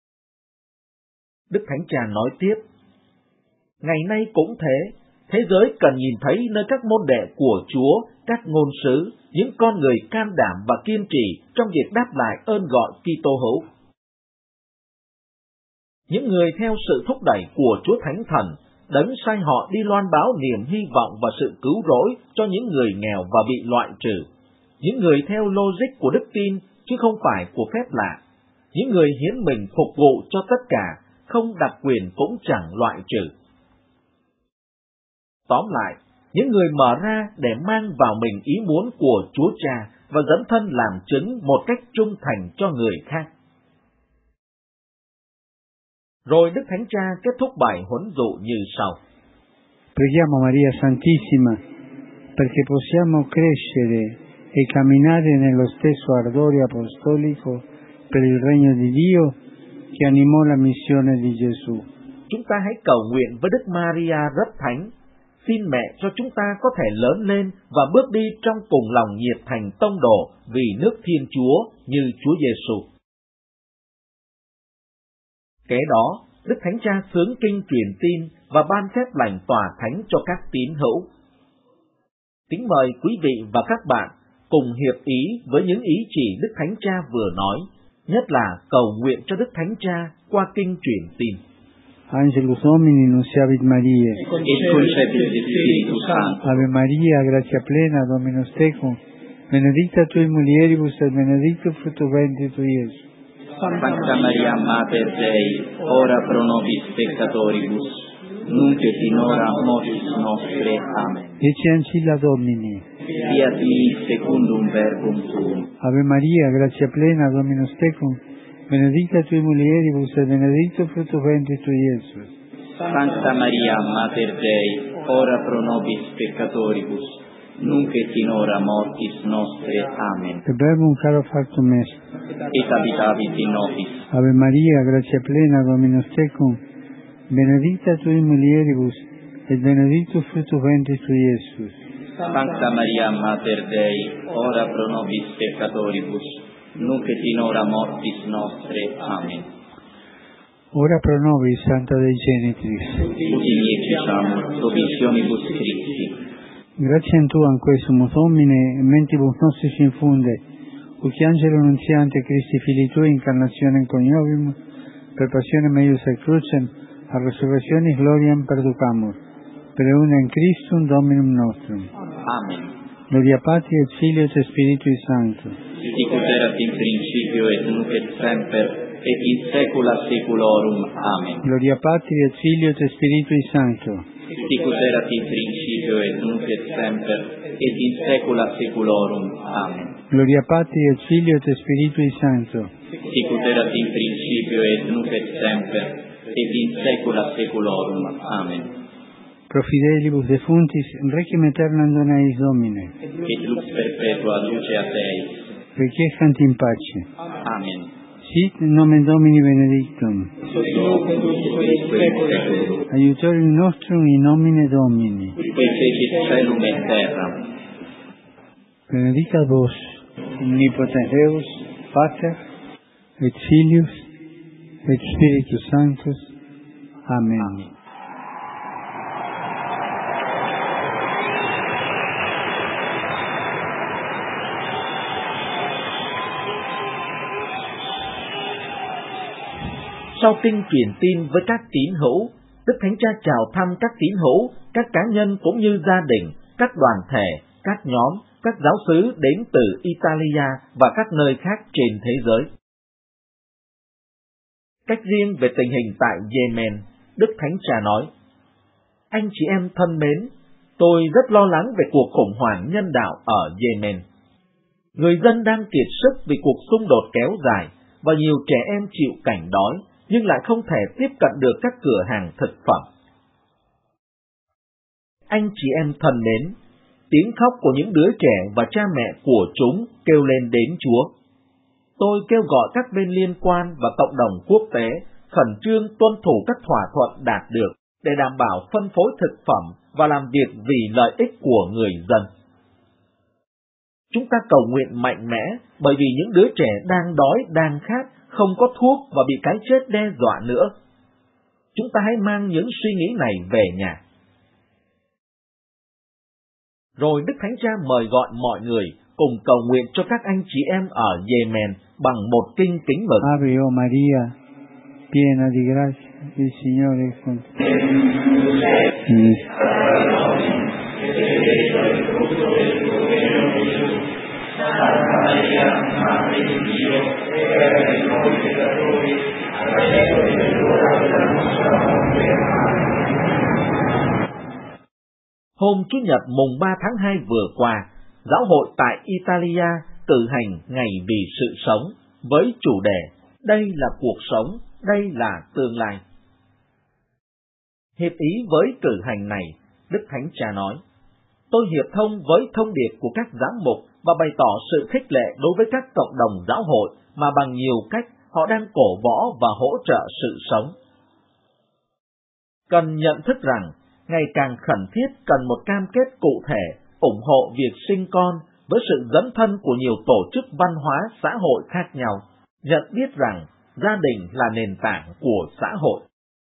Đức Thánh Cha nói tiếp, ngày nay cũng thế, thế giới cần nhìn thấy nơi các môn đệ của Chúa, các ngôn sứ, những con người can đảm và kiên trì trong việc đáp lại ơn gọi Kitô hữu. Những người theo sự thúc đẩy của Chúa Thánh Thần, đấng sai họ đi loan báo niềm hy vọng và sự cứu rỗi cho những người nghèo và bị loại trừ. Những người theo logic của đức tin, chứ không phải của phép lạ. Những người hiến mình phục vụ cho tất cả, không đặc quyền cũng chẳng loại trừ. Tóm lại, những người mở ra để mang vào mình ý muốn của Chúa Cha và dấn thân làm chứng một cách trung thành cho người khác. Rồi Đức Thánh Cha kết thúc bài huấn dụ như sau. Preghiamo Maria Santissima perché possiamo crescere e camminare nello stesso ardore apostolico per il regno di Dio che animò la missione di Gesù. Chúng ta hãy cầu nguyện với Đức Maria rất thánh. Xin mẹ cho chúng ta có thể lớn lên và bước đi trong cùng lòng nhiệt thành tông đồ vì nước Thiên Chúa như Chúa Giêsu. Kế đó, Đức Thánh Cha xướng kinh truyền tin và ban phép lành tòa thánh cho các tín hữu. Kính mời quý vị và các bạn cùng hiệp ý với những ý chỉ Đức Thánh Cha vừa nói, nhất là cầu nguyện cho Đức Thánh Cha qua kinh truyền tin. Angelus Domini nunciavit Mariae, et concepit Spiritus Sancto. Ave Maria, gratia plena, Dominus tecum, benedicta tui mulieribus et benedictus fructus ventris tui, Iesus. Sancta Maria Mater Dei, ora pro nobis peccatoribus, nunc et in hora mortis nostre. Amen. Ecce ancilla Domini. Fiat mi secundum verbum tuum. Ave Maria, gratia plena, Dominus tecum, benedicta tui mulieribus et benedictus fructus ventris tui, Iesus. Sancta Maria Mater Dei, ora pro nobis peccatoribus, nunc et in hora mortis nostre. Amen. Et verbum caro factum est. Et habitavit in nobis. Ave Maria, gratia plena, Dominus tecum, benedicta tui mulieribus et benedictus fructus ventris tui, Iesus. Sancta Maria Mater Dei, ora pro nobis peccatoribus, nunc et in hora mortis nostre. Amen. Ora pro nobis, Santa Dei Genitris. Ut in iecis amor, provisionibus Christi. Gratiam Tuam quae sumus Domine, mentibus nostris infunde, uc angelo nuntiante Christi Filii Tui incarnationem coniovimus, per passionem eius et crucem, a resurrectionis gloriam perducamur, per unum Christum Dominum nostrum. Amen. Gloria Patri et Filio et Spiritui Sancto. Sic ut erat in principio et nunc et semper, et in saecula saeculorum. Amen. Gloria Patri et Filio et Spiritui Sancto. Sic ut erat in principio et nunc et semper, et in saecula saeculorum. Amen. Gloria Patri et Filio et Spiritui Sancto. Sic ut erat in principio et nunc et semper, et in saecula saeculorum. Amen. Pro fidelibus defuntis, requiem aeternam dona eis Domine. Et lux perpetua luceat eis. Requiescant in pace. Amen. Sit nomen Domini benedictum. Aiutorium nostrum in nomine Domini. Qui fecit caelum et terram. Benedicat vos, omnipotens Deus, Pater, et Filius, et Spiritus Sanctus. Amen. Sau kinh truyền tin với các tín hữu, Đức Thánh Cha chào thăm các tín hữu, các cá nhân cũng như gia đình, các đoàn thể, các nhóm, các giáo xứ đến từ Italia và các nơi khác trên thế giới. Cách riêng về tình hình tại Yemen, Đức Thánh Cha nói: Anh chị em thân mến, tôi rất lo lắng về cuộc khủng hoảng nhân đạo ở Yemen. Người dân đang kiệt sức vì cuộc xung đột kéo dài và nhiều trẻ em chịu cảnh đói nhưng lại không thể tiếp cận được các cửa hàng thực phẩm. Anh chị em thân mến, tiếng khóc của những đứa trẻ và cha mẹ của chúng kêu lên đến Chúa. Tôi kêu gọi các bên liên quan và cộng đồng quốc tế khẩn trương tuân thủ các thỏa thuận đạt được để đảm bảo phân phối thực phẩm và làm việc vì lợi ích của người dân. Chúng ta cầu nguyện mạnh mẽ bởi vì những đứa trẻ đang đói, đang khát, không có thuốc và bị cái chết đe dọa nữa. Chúng ta hãy mang những suy nghĩ này về nhà. Rồi Đức Thánh Cha mời gọi mọi người cùng cầu nguyện cho các anh chị em ở Yemen bằng một kinh kính mừng. Ave o Maria, piena di grazia, il Signore è con te. Hôm Chủ nhật mùng 3 tháng 2 vừa qua, Giáo hội tại Italia cử hành Ngày vì sự sống với chủ đề Đây là cuộc sống, đây là tương lai. Hiệp ý với cử hành này, Đức Thánh Cha nói: Tôi hiệp thông với thông điệp của các giám mục và bày tỏ sự khích lệ đối với các cộng đồng giáo hội mà bằng nhiều cách họ đang cổ võ và hỗ trợ sự sống. Cần nhận thức rằng, ngày càng khẩn thiết cần một cam kết cụ thể ủng hộ việc sinh con với sự dấn thân của nhiều tổ chức văn hóa xã hội khác nhau, nhận biết rằng gia đình là nền tảng của xã hội.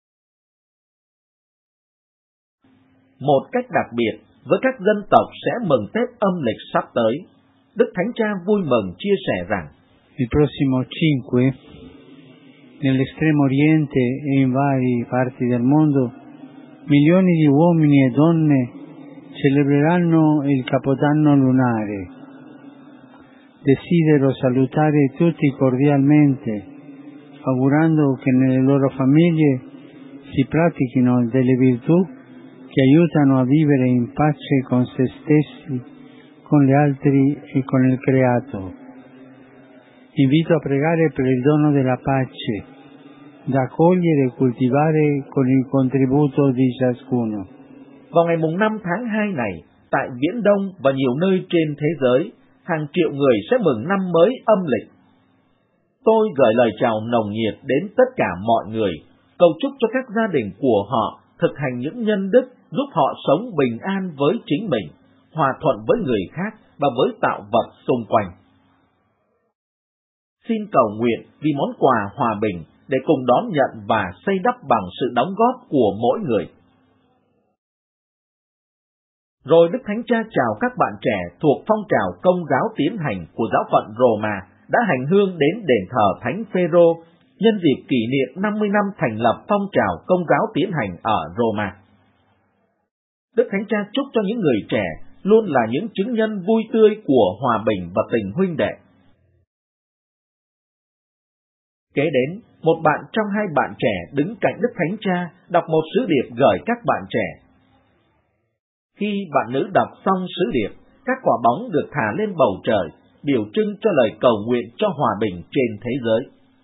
Một cách đặc biệt, với các dân tộc sẽ mừng Tết âm lịch sắp tới, Đức Thánh Cha vui mừng chia sẻ rằng: Il prossimo 5, nell'estremo oriente e in varie parti del mondo, milioni di uomini e donne celebreranno il Capodanno lunare. Desidero salutare tutti cordialmente, augurando che nelle loro famiglie si pratichino delle virtù che aiutano a vivere in pace con se stessi, con gli altri e con il creato. Invito a pregare per il dono della pace, da accogliere e coltivare con il contributo di ciascuno. Vào ngày mùng 5 tháng 2 này, tại Viễn Đông và nhiều nơi trên thế giới, hàng triệu người sẽ mừng năm mới âm lịch. Tôi gửi lời chào nồng nhiệt đến tất cả mọi người, cầu chúc cho các gia đình của họ thực hành những nhân đức giúp họ sống bình an với chính mình, hòa thuận với người khác và với tạo vật xung quanh. Xin cầu nguyện vì món quà hòa bình để cùng đón nhận và xây đắp bằng sự đóng góp của mỗi người. Rồi Đức Thánh Cha chào các bạn trẻ thuộc phong trào Công giáo tiến hành của giáo phận Roma đã hành hương đến đền thờ Thánh Phêrô nhân dịp kỷ niệm 50 năm thành lập phong trào Công giáo tiến hành ở Roma. Đức Thánh Cha chúc cho những người trẻ luôn là những chứng nhân vui tươi của hòa bình và tình huynh đệ. Kế đến, một bạn trong hai bạn trẻ đứng cạnh Đức Thánh Cha đọc một sứ điệp gửi các bạn trẻ. Khi bạn nữ đọc xong sứ điệp, các quả bóng được thả lên bầu trời, biểu trưng cho lời cầu nguyện cho hòa bình trên thế giới.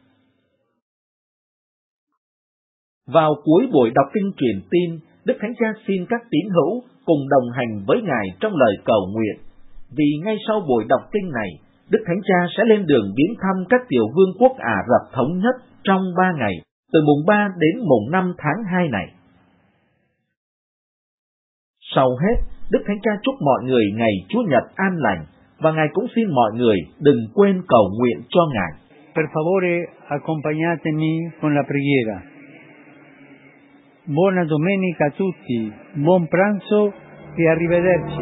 Vào cuối buổi đọc kinh truyền tin, Đức Thánh Cha xin các tín hữu cùng đồng hành với Ngài trong lời cầu nguyện, vì ngay sau buổi đọc kinh này, Đức Thánh Cha sẽ lên đường viếng thăm các tiểu vương quốc Ả Rập Thống Nhất trong 3 ngày, từ mùng 3 đến mùng 5 tháng 2 này. Sau hết, Đức Thánh Cha chúc mọi người ngày Chúa Nhật an lành, và Ngài cũng xin mọi người đừng quên cầu nguyện cho Ngài. Per favore, accompagnatemi con la preghiera. Buona domenica a tutti, buon pranzo e arrivederci.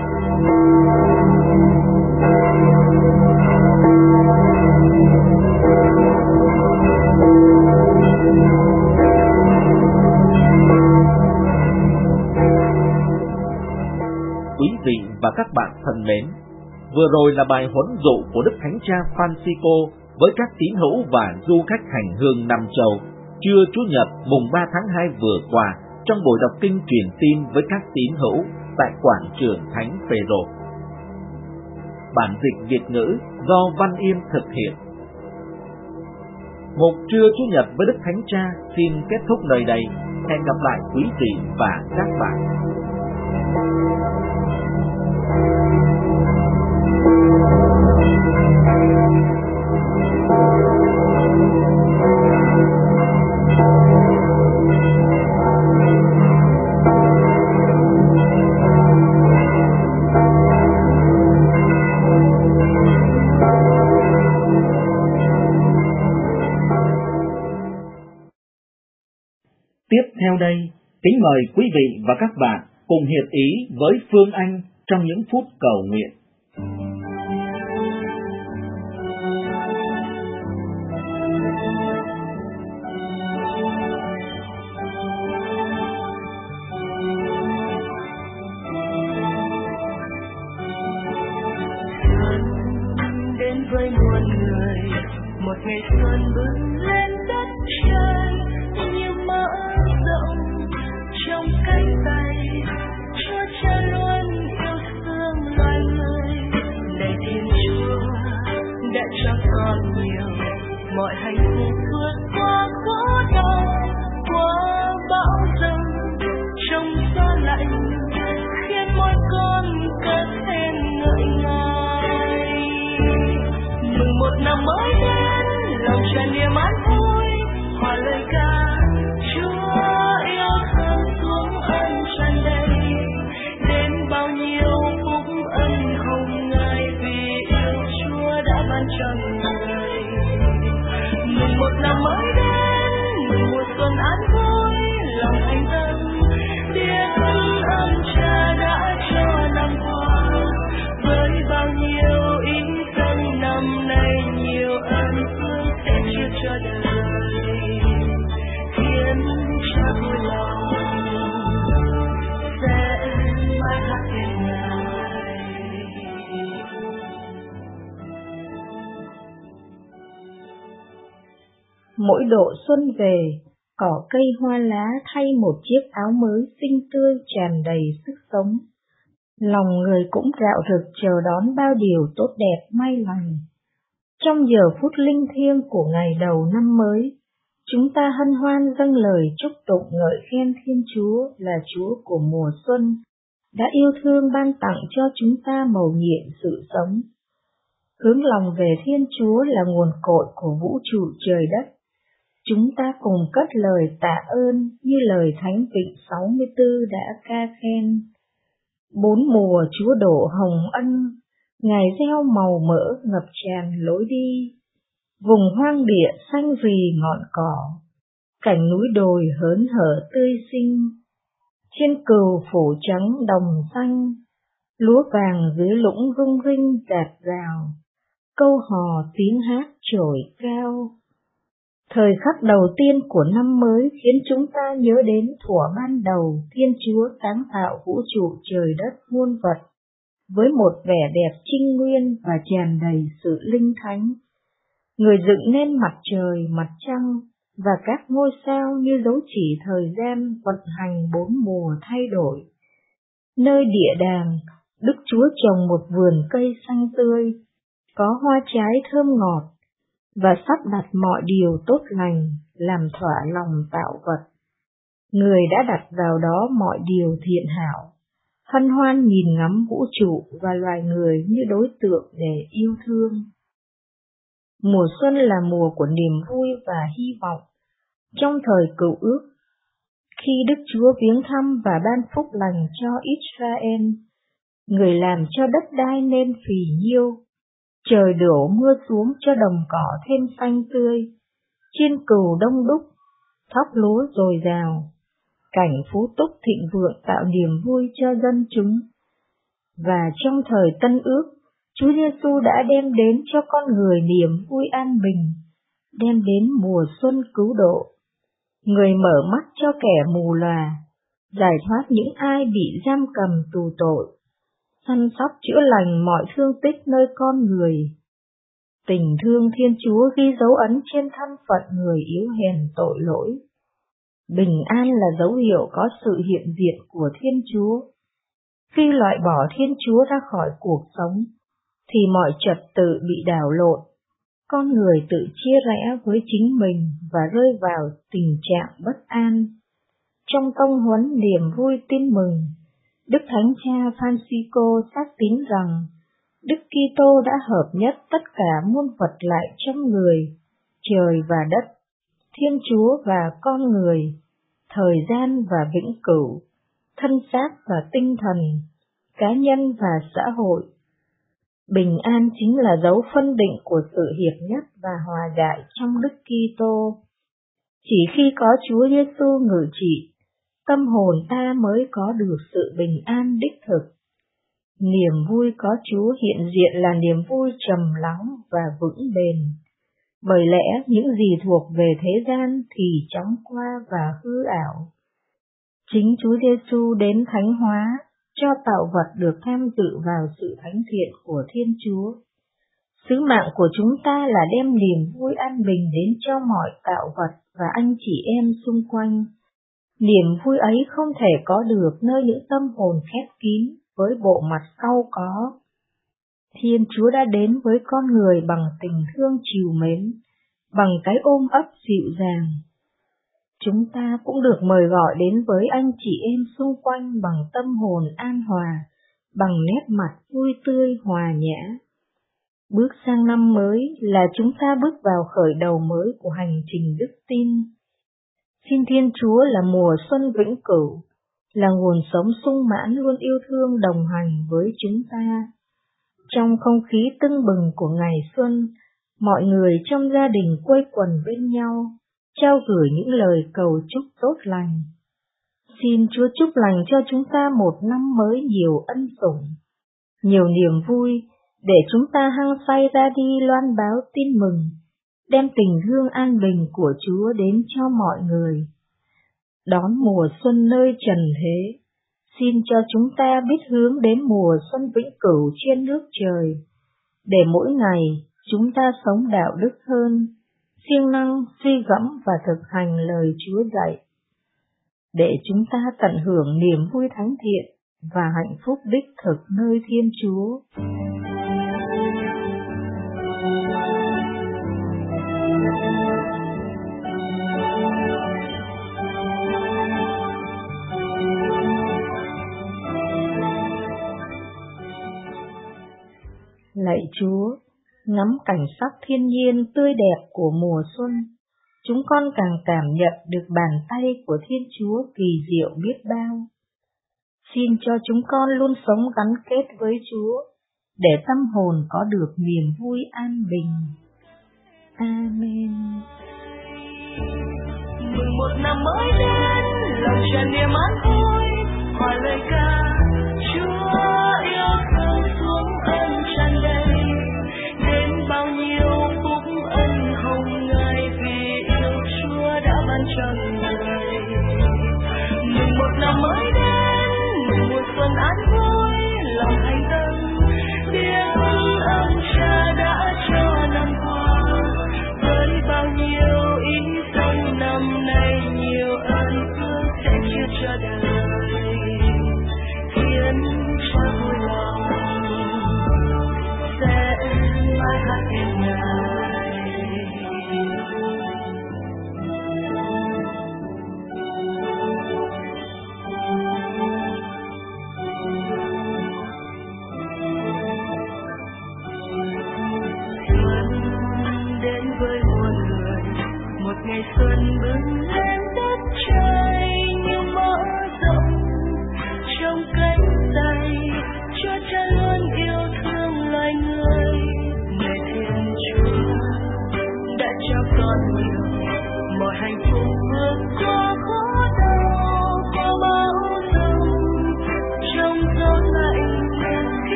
Quý vị và các bạn thân mến, vừa rồi là bài huấn dụ của Đức Thánh Cha Francisco với các tín hữu và du khách hành hương năm châu trưa Chủ nhật mùng 3 tháng 2 vừa qua trong buổi đọc kinh truyền tin với các tín hữu tại quảng trường Thánh Phêrô. Bản dịch Việt ngữ do Văn Yên thực hiện. Mục trưa Chủ nhật với Đức Thánh Cha xin kết thúc nơi đây. Hẹn gặp lại quý vị và các bạn. Tiếp theo đây, kính mời quý vị và các bạn cùng hiệp ý với Phương Anh trong những phút cầu nguyện. Đến với muôn người, một ngày xuân bừng lên đất trời, như mơ rộng trong cánh tay. Chúa Cha luôn yêu thương loài người, này Thiên Chúa đã cho con nhiều mọi hạnh phúc vượt qua khổ đau, qua bão dông trong gió lạnh, khiến mỗi con cất thêm ngợi ngài. Mừng một năm mới đến, lòng tràn niềm an vui, hòa lời ca Chúa yêu thương xuống ơn tràn đầy, đến bao nhiêu phúc ân hồng ngài vì yêu Chúa đã ban cho người. Mừng một năm mới đến, mừng mùa xuân an vui, lòng thành tâm biết ơn Cha đã cho năm qua, với bao nhiêu ý dâng năm nay nhiều ơn phước sẽ chia cho đời, khiến Cha vui lòng sẽ mãi hát tiếng Ngài. Mỗi độ xuân về, cỏ cây hoa lá thay một chiếc áo mới xinh tươi tràn đầy sức sống. Lòng người cũng rạo rực chờ đón bao điều tốt đẹp may lành. Trong giờ phút linh thiêng của ngày đầu năm mới, chúng ta hân hoan dâng lời chúc tụng ngợi khen Thiên Chúa là Chúa của mùa xuân, đã yêu thương ban tặng cho chúng ta mầu nhiệm sự sống. Hướng lòng về Thiên Chúa là nguồn cội của vũ trụ trời đất. Chúng ta cùng cất lời tạ ơn như lời Thánh Vịnh 64 đã ca khen. Bốn mùa Chúa đổ hồng ân, Ngài gieo màu mỡ ngập tràn lối đi. Vùng hoang địa xanh rì ngọn cỏ, cảnh núi đồi hớn hở tươi xinh. Trên cừu phủ trắng đồng xanh, lúa vàng dưới lũng rung rinh rạt rào, câu hò tiếng hát trổi cao. Thời khắc đầu tiên của năm mới khiến chúng ta nhớ đến thuở ban đầu Thiên Chúa sáng tạo vũ trụ trời đất muôn vật, với một vẻ đẹp trinh nguyên và tràn đầy sự linh thánh. Người dựng nên mặt trời, mặt trăng và các ngôi sao như dấu chỉ thời gian vận hành bốn mùa thay đổi. Nơi địa đàng, Đức Chúa trồng một vườn cây xanh tươi, có hoa trái thơm ngọt, và sắp đặt mọi điều tốt lành làm thỏa lòng tạo vật. Người đã đặt vào đó mọi điều thiện hảo, hân hoan nhìn ngắm vũ trụ và loài người như đối tượng để yêu thương. Mùa xuân là mùa của niềm vui và hy vọng. Trong thời Cựu Ước, khi Đức Chúa viếng thăm và ban phúc lành cho Israel, người làm cho đất đai nên phì nhiêu, trời đổ mưa xuống cho đồng cỏ thêm xanh tươi, chiên cừu đông đúc, thóc lúa dồi dào, cảnh phú túc thịnh vượng tạo niềm vui cho dân chúng. Và trong thời Tân Ước, Chúa Giêsu đã đem đến cho con người niềm vui an bình, đem đến mùa xuân cứu độ. Người mở mắt cho kẻ mù lòa, giải thoát những ai bị giam cầm tù tội, săn sóc chữa lành mọi thương tích nơi con người. Tình thương Thiên Chúa ghi dấu ấn trên thân phận người yếu hèn tội lỗi. Bình an là dấu hiệu có sự hiện diện của Thiên Chúa. Khi loại bỏ Thiên Chúa ra khỏi cuộc sống, thì mọi trật tự bị đảo lộn, con người tự chia rẽ với chính mình và rơi vào tình trạng bất an. Trong tông huấn niềm vui tin mừng, Đức Thánh Cha Francisco xác tín rằng Đức Kitô đã hợp nhất tất cả muôn vật lại trong người, trời và đất, Thiên Chúa và con người, thời gian và vĩnh cửu, thân xác và tinh thần, cá nhân và xã hội. Bình an chính là dấu phân định của sự hiệp nhất và hòa giải trong Đức Kitô. Chỉ khi có Chúa Giêsu ngự trị, tâm hồn ta mới có được sự bình an đích thực. Niềm vui có Chúa hiện diện là niềm vui trầm lắng và vững bền. Bởi lẽ những gì thuộc về thế gian thì chóng qua và hư ảo. Chính Chúa Giêsu đến thánh hóa, cho tạo vật được tham dự vào sự thánh thiện của Thiên Chúa. Sứ mạng của chúng ta là đem niềm vui an bình đến cho mọi tạo vật và anh chị em xung quanh. Niềm vui ấy không thể có được nơi những tâm hồn khép kín với bộ mặt cau có. Thiên Chúa đã đến với con người bằng tình thương trìu mến, bằng cái ôm ấp dịu dàng. Chúng ta cũng được mời gọi đến với anh chị em xung quanh bằng tâm hồn an hòa, bằng nét mặt vui tươi hòa nhã. Bước sang năm mới là chúng ta bước vào khởi đầu mới của hành trình đức tin. Xin Thiên Chúa là mùa xuân vĩnh cửu, là nguồn sống sung mãn luôn yêu thương đồng hành với chúng ta. Trong không khí tưng bừng của ngày xuân, mọi người trong gia đình quây quần bên nhau, trao gửi những lời cầu chúc tốt lành. Xin Chúa chúc lành cho chúng ta một năm mới nhiều ân sủng, nhiều niềm vui, để chúng ta hăng say ra đi loan báo tin mừng, đem tình thương an bình của Chúa đến cho mọi người. Đón mùa xuân nơi trần thế, xin cho chúng ta biết hướng đến mùa xuân vĩnh cửu trên nước trời, để mỗi ngày chúng ta sống đạo đức hơn, siêng năng suy gẫm và thực hành lời Chúa dạy, để chúng ta tận hưởng niềm vui thánh thiện và hạnh phúc đích thực nơi Thiên Chúa. Lạy Chúa, ngắm cảnh sắc thiên nhiên tươi đẹp của mùa xuân, chúng con càng cảm nhận được bàn tay của Thiên Chúa kỳ diệu biết bao. Xin cho chúng con luôn sống gắn kết với Chúa, để tâm hồn có được niềm vui an bình. Amen. Mừng một năm mới đến, lòng tràn niềm an vui, hòa lời ca Chúa yêu thương xuống ơn tràn đầy, đến bao nhiêu phúc ân hồng Ngài vì yêu Chúa đã ban cho người. Mừng một năm mới đến, mừng mùa xuân an vui, lòng thành tâm biết ơn Cha đã cho năm qua, với bao nhiêu ý xanh năm nay nhiều ơn phước sẽ chia cho đời.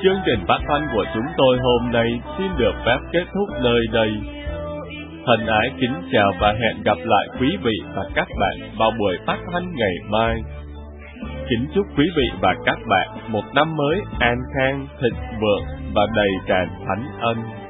Chương trình phát thanh của chúng tôi hôm nay xin được phép kết thúc nơi đây. Thân ái kính chào và hẹn gặp lại quý vị và các bạn vào buổi phát thanh ngày mai. Kính chúc quý vị và các bạn một năm mới an khang, thịnh vượng và đầy tràn thánh ân.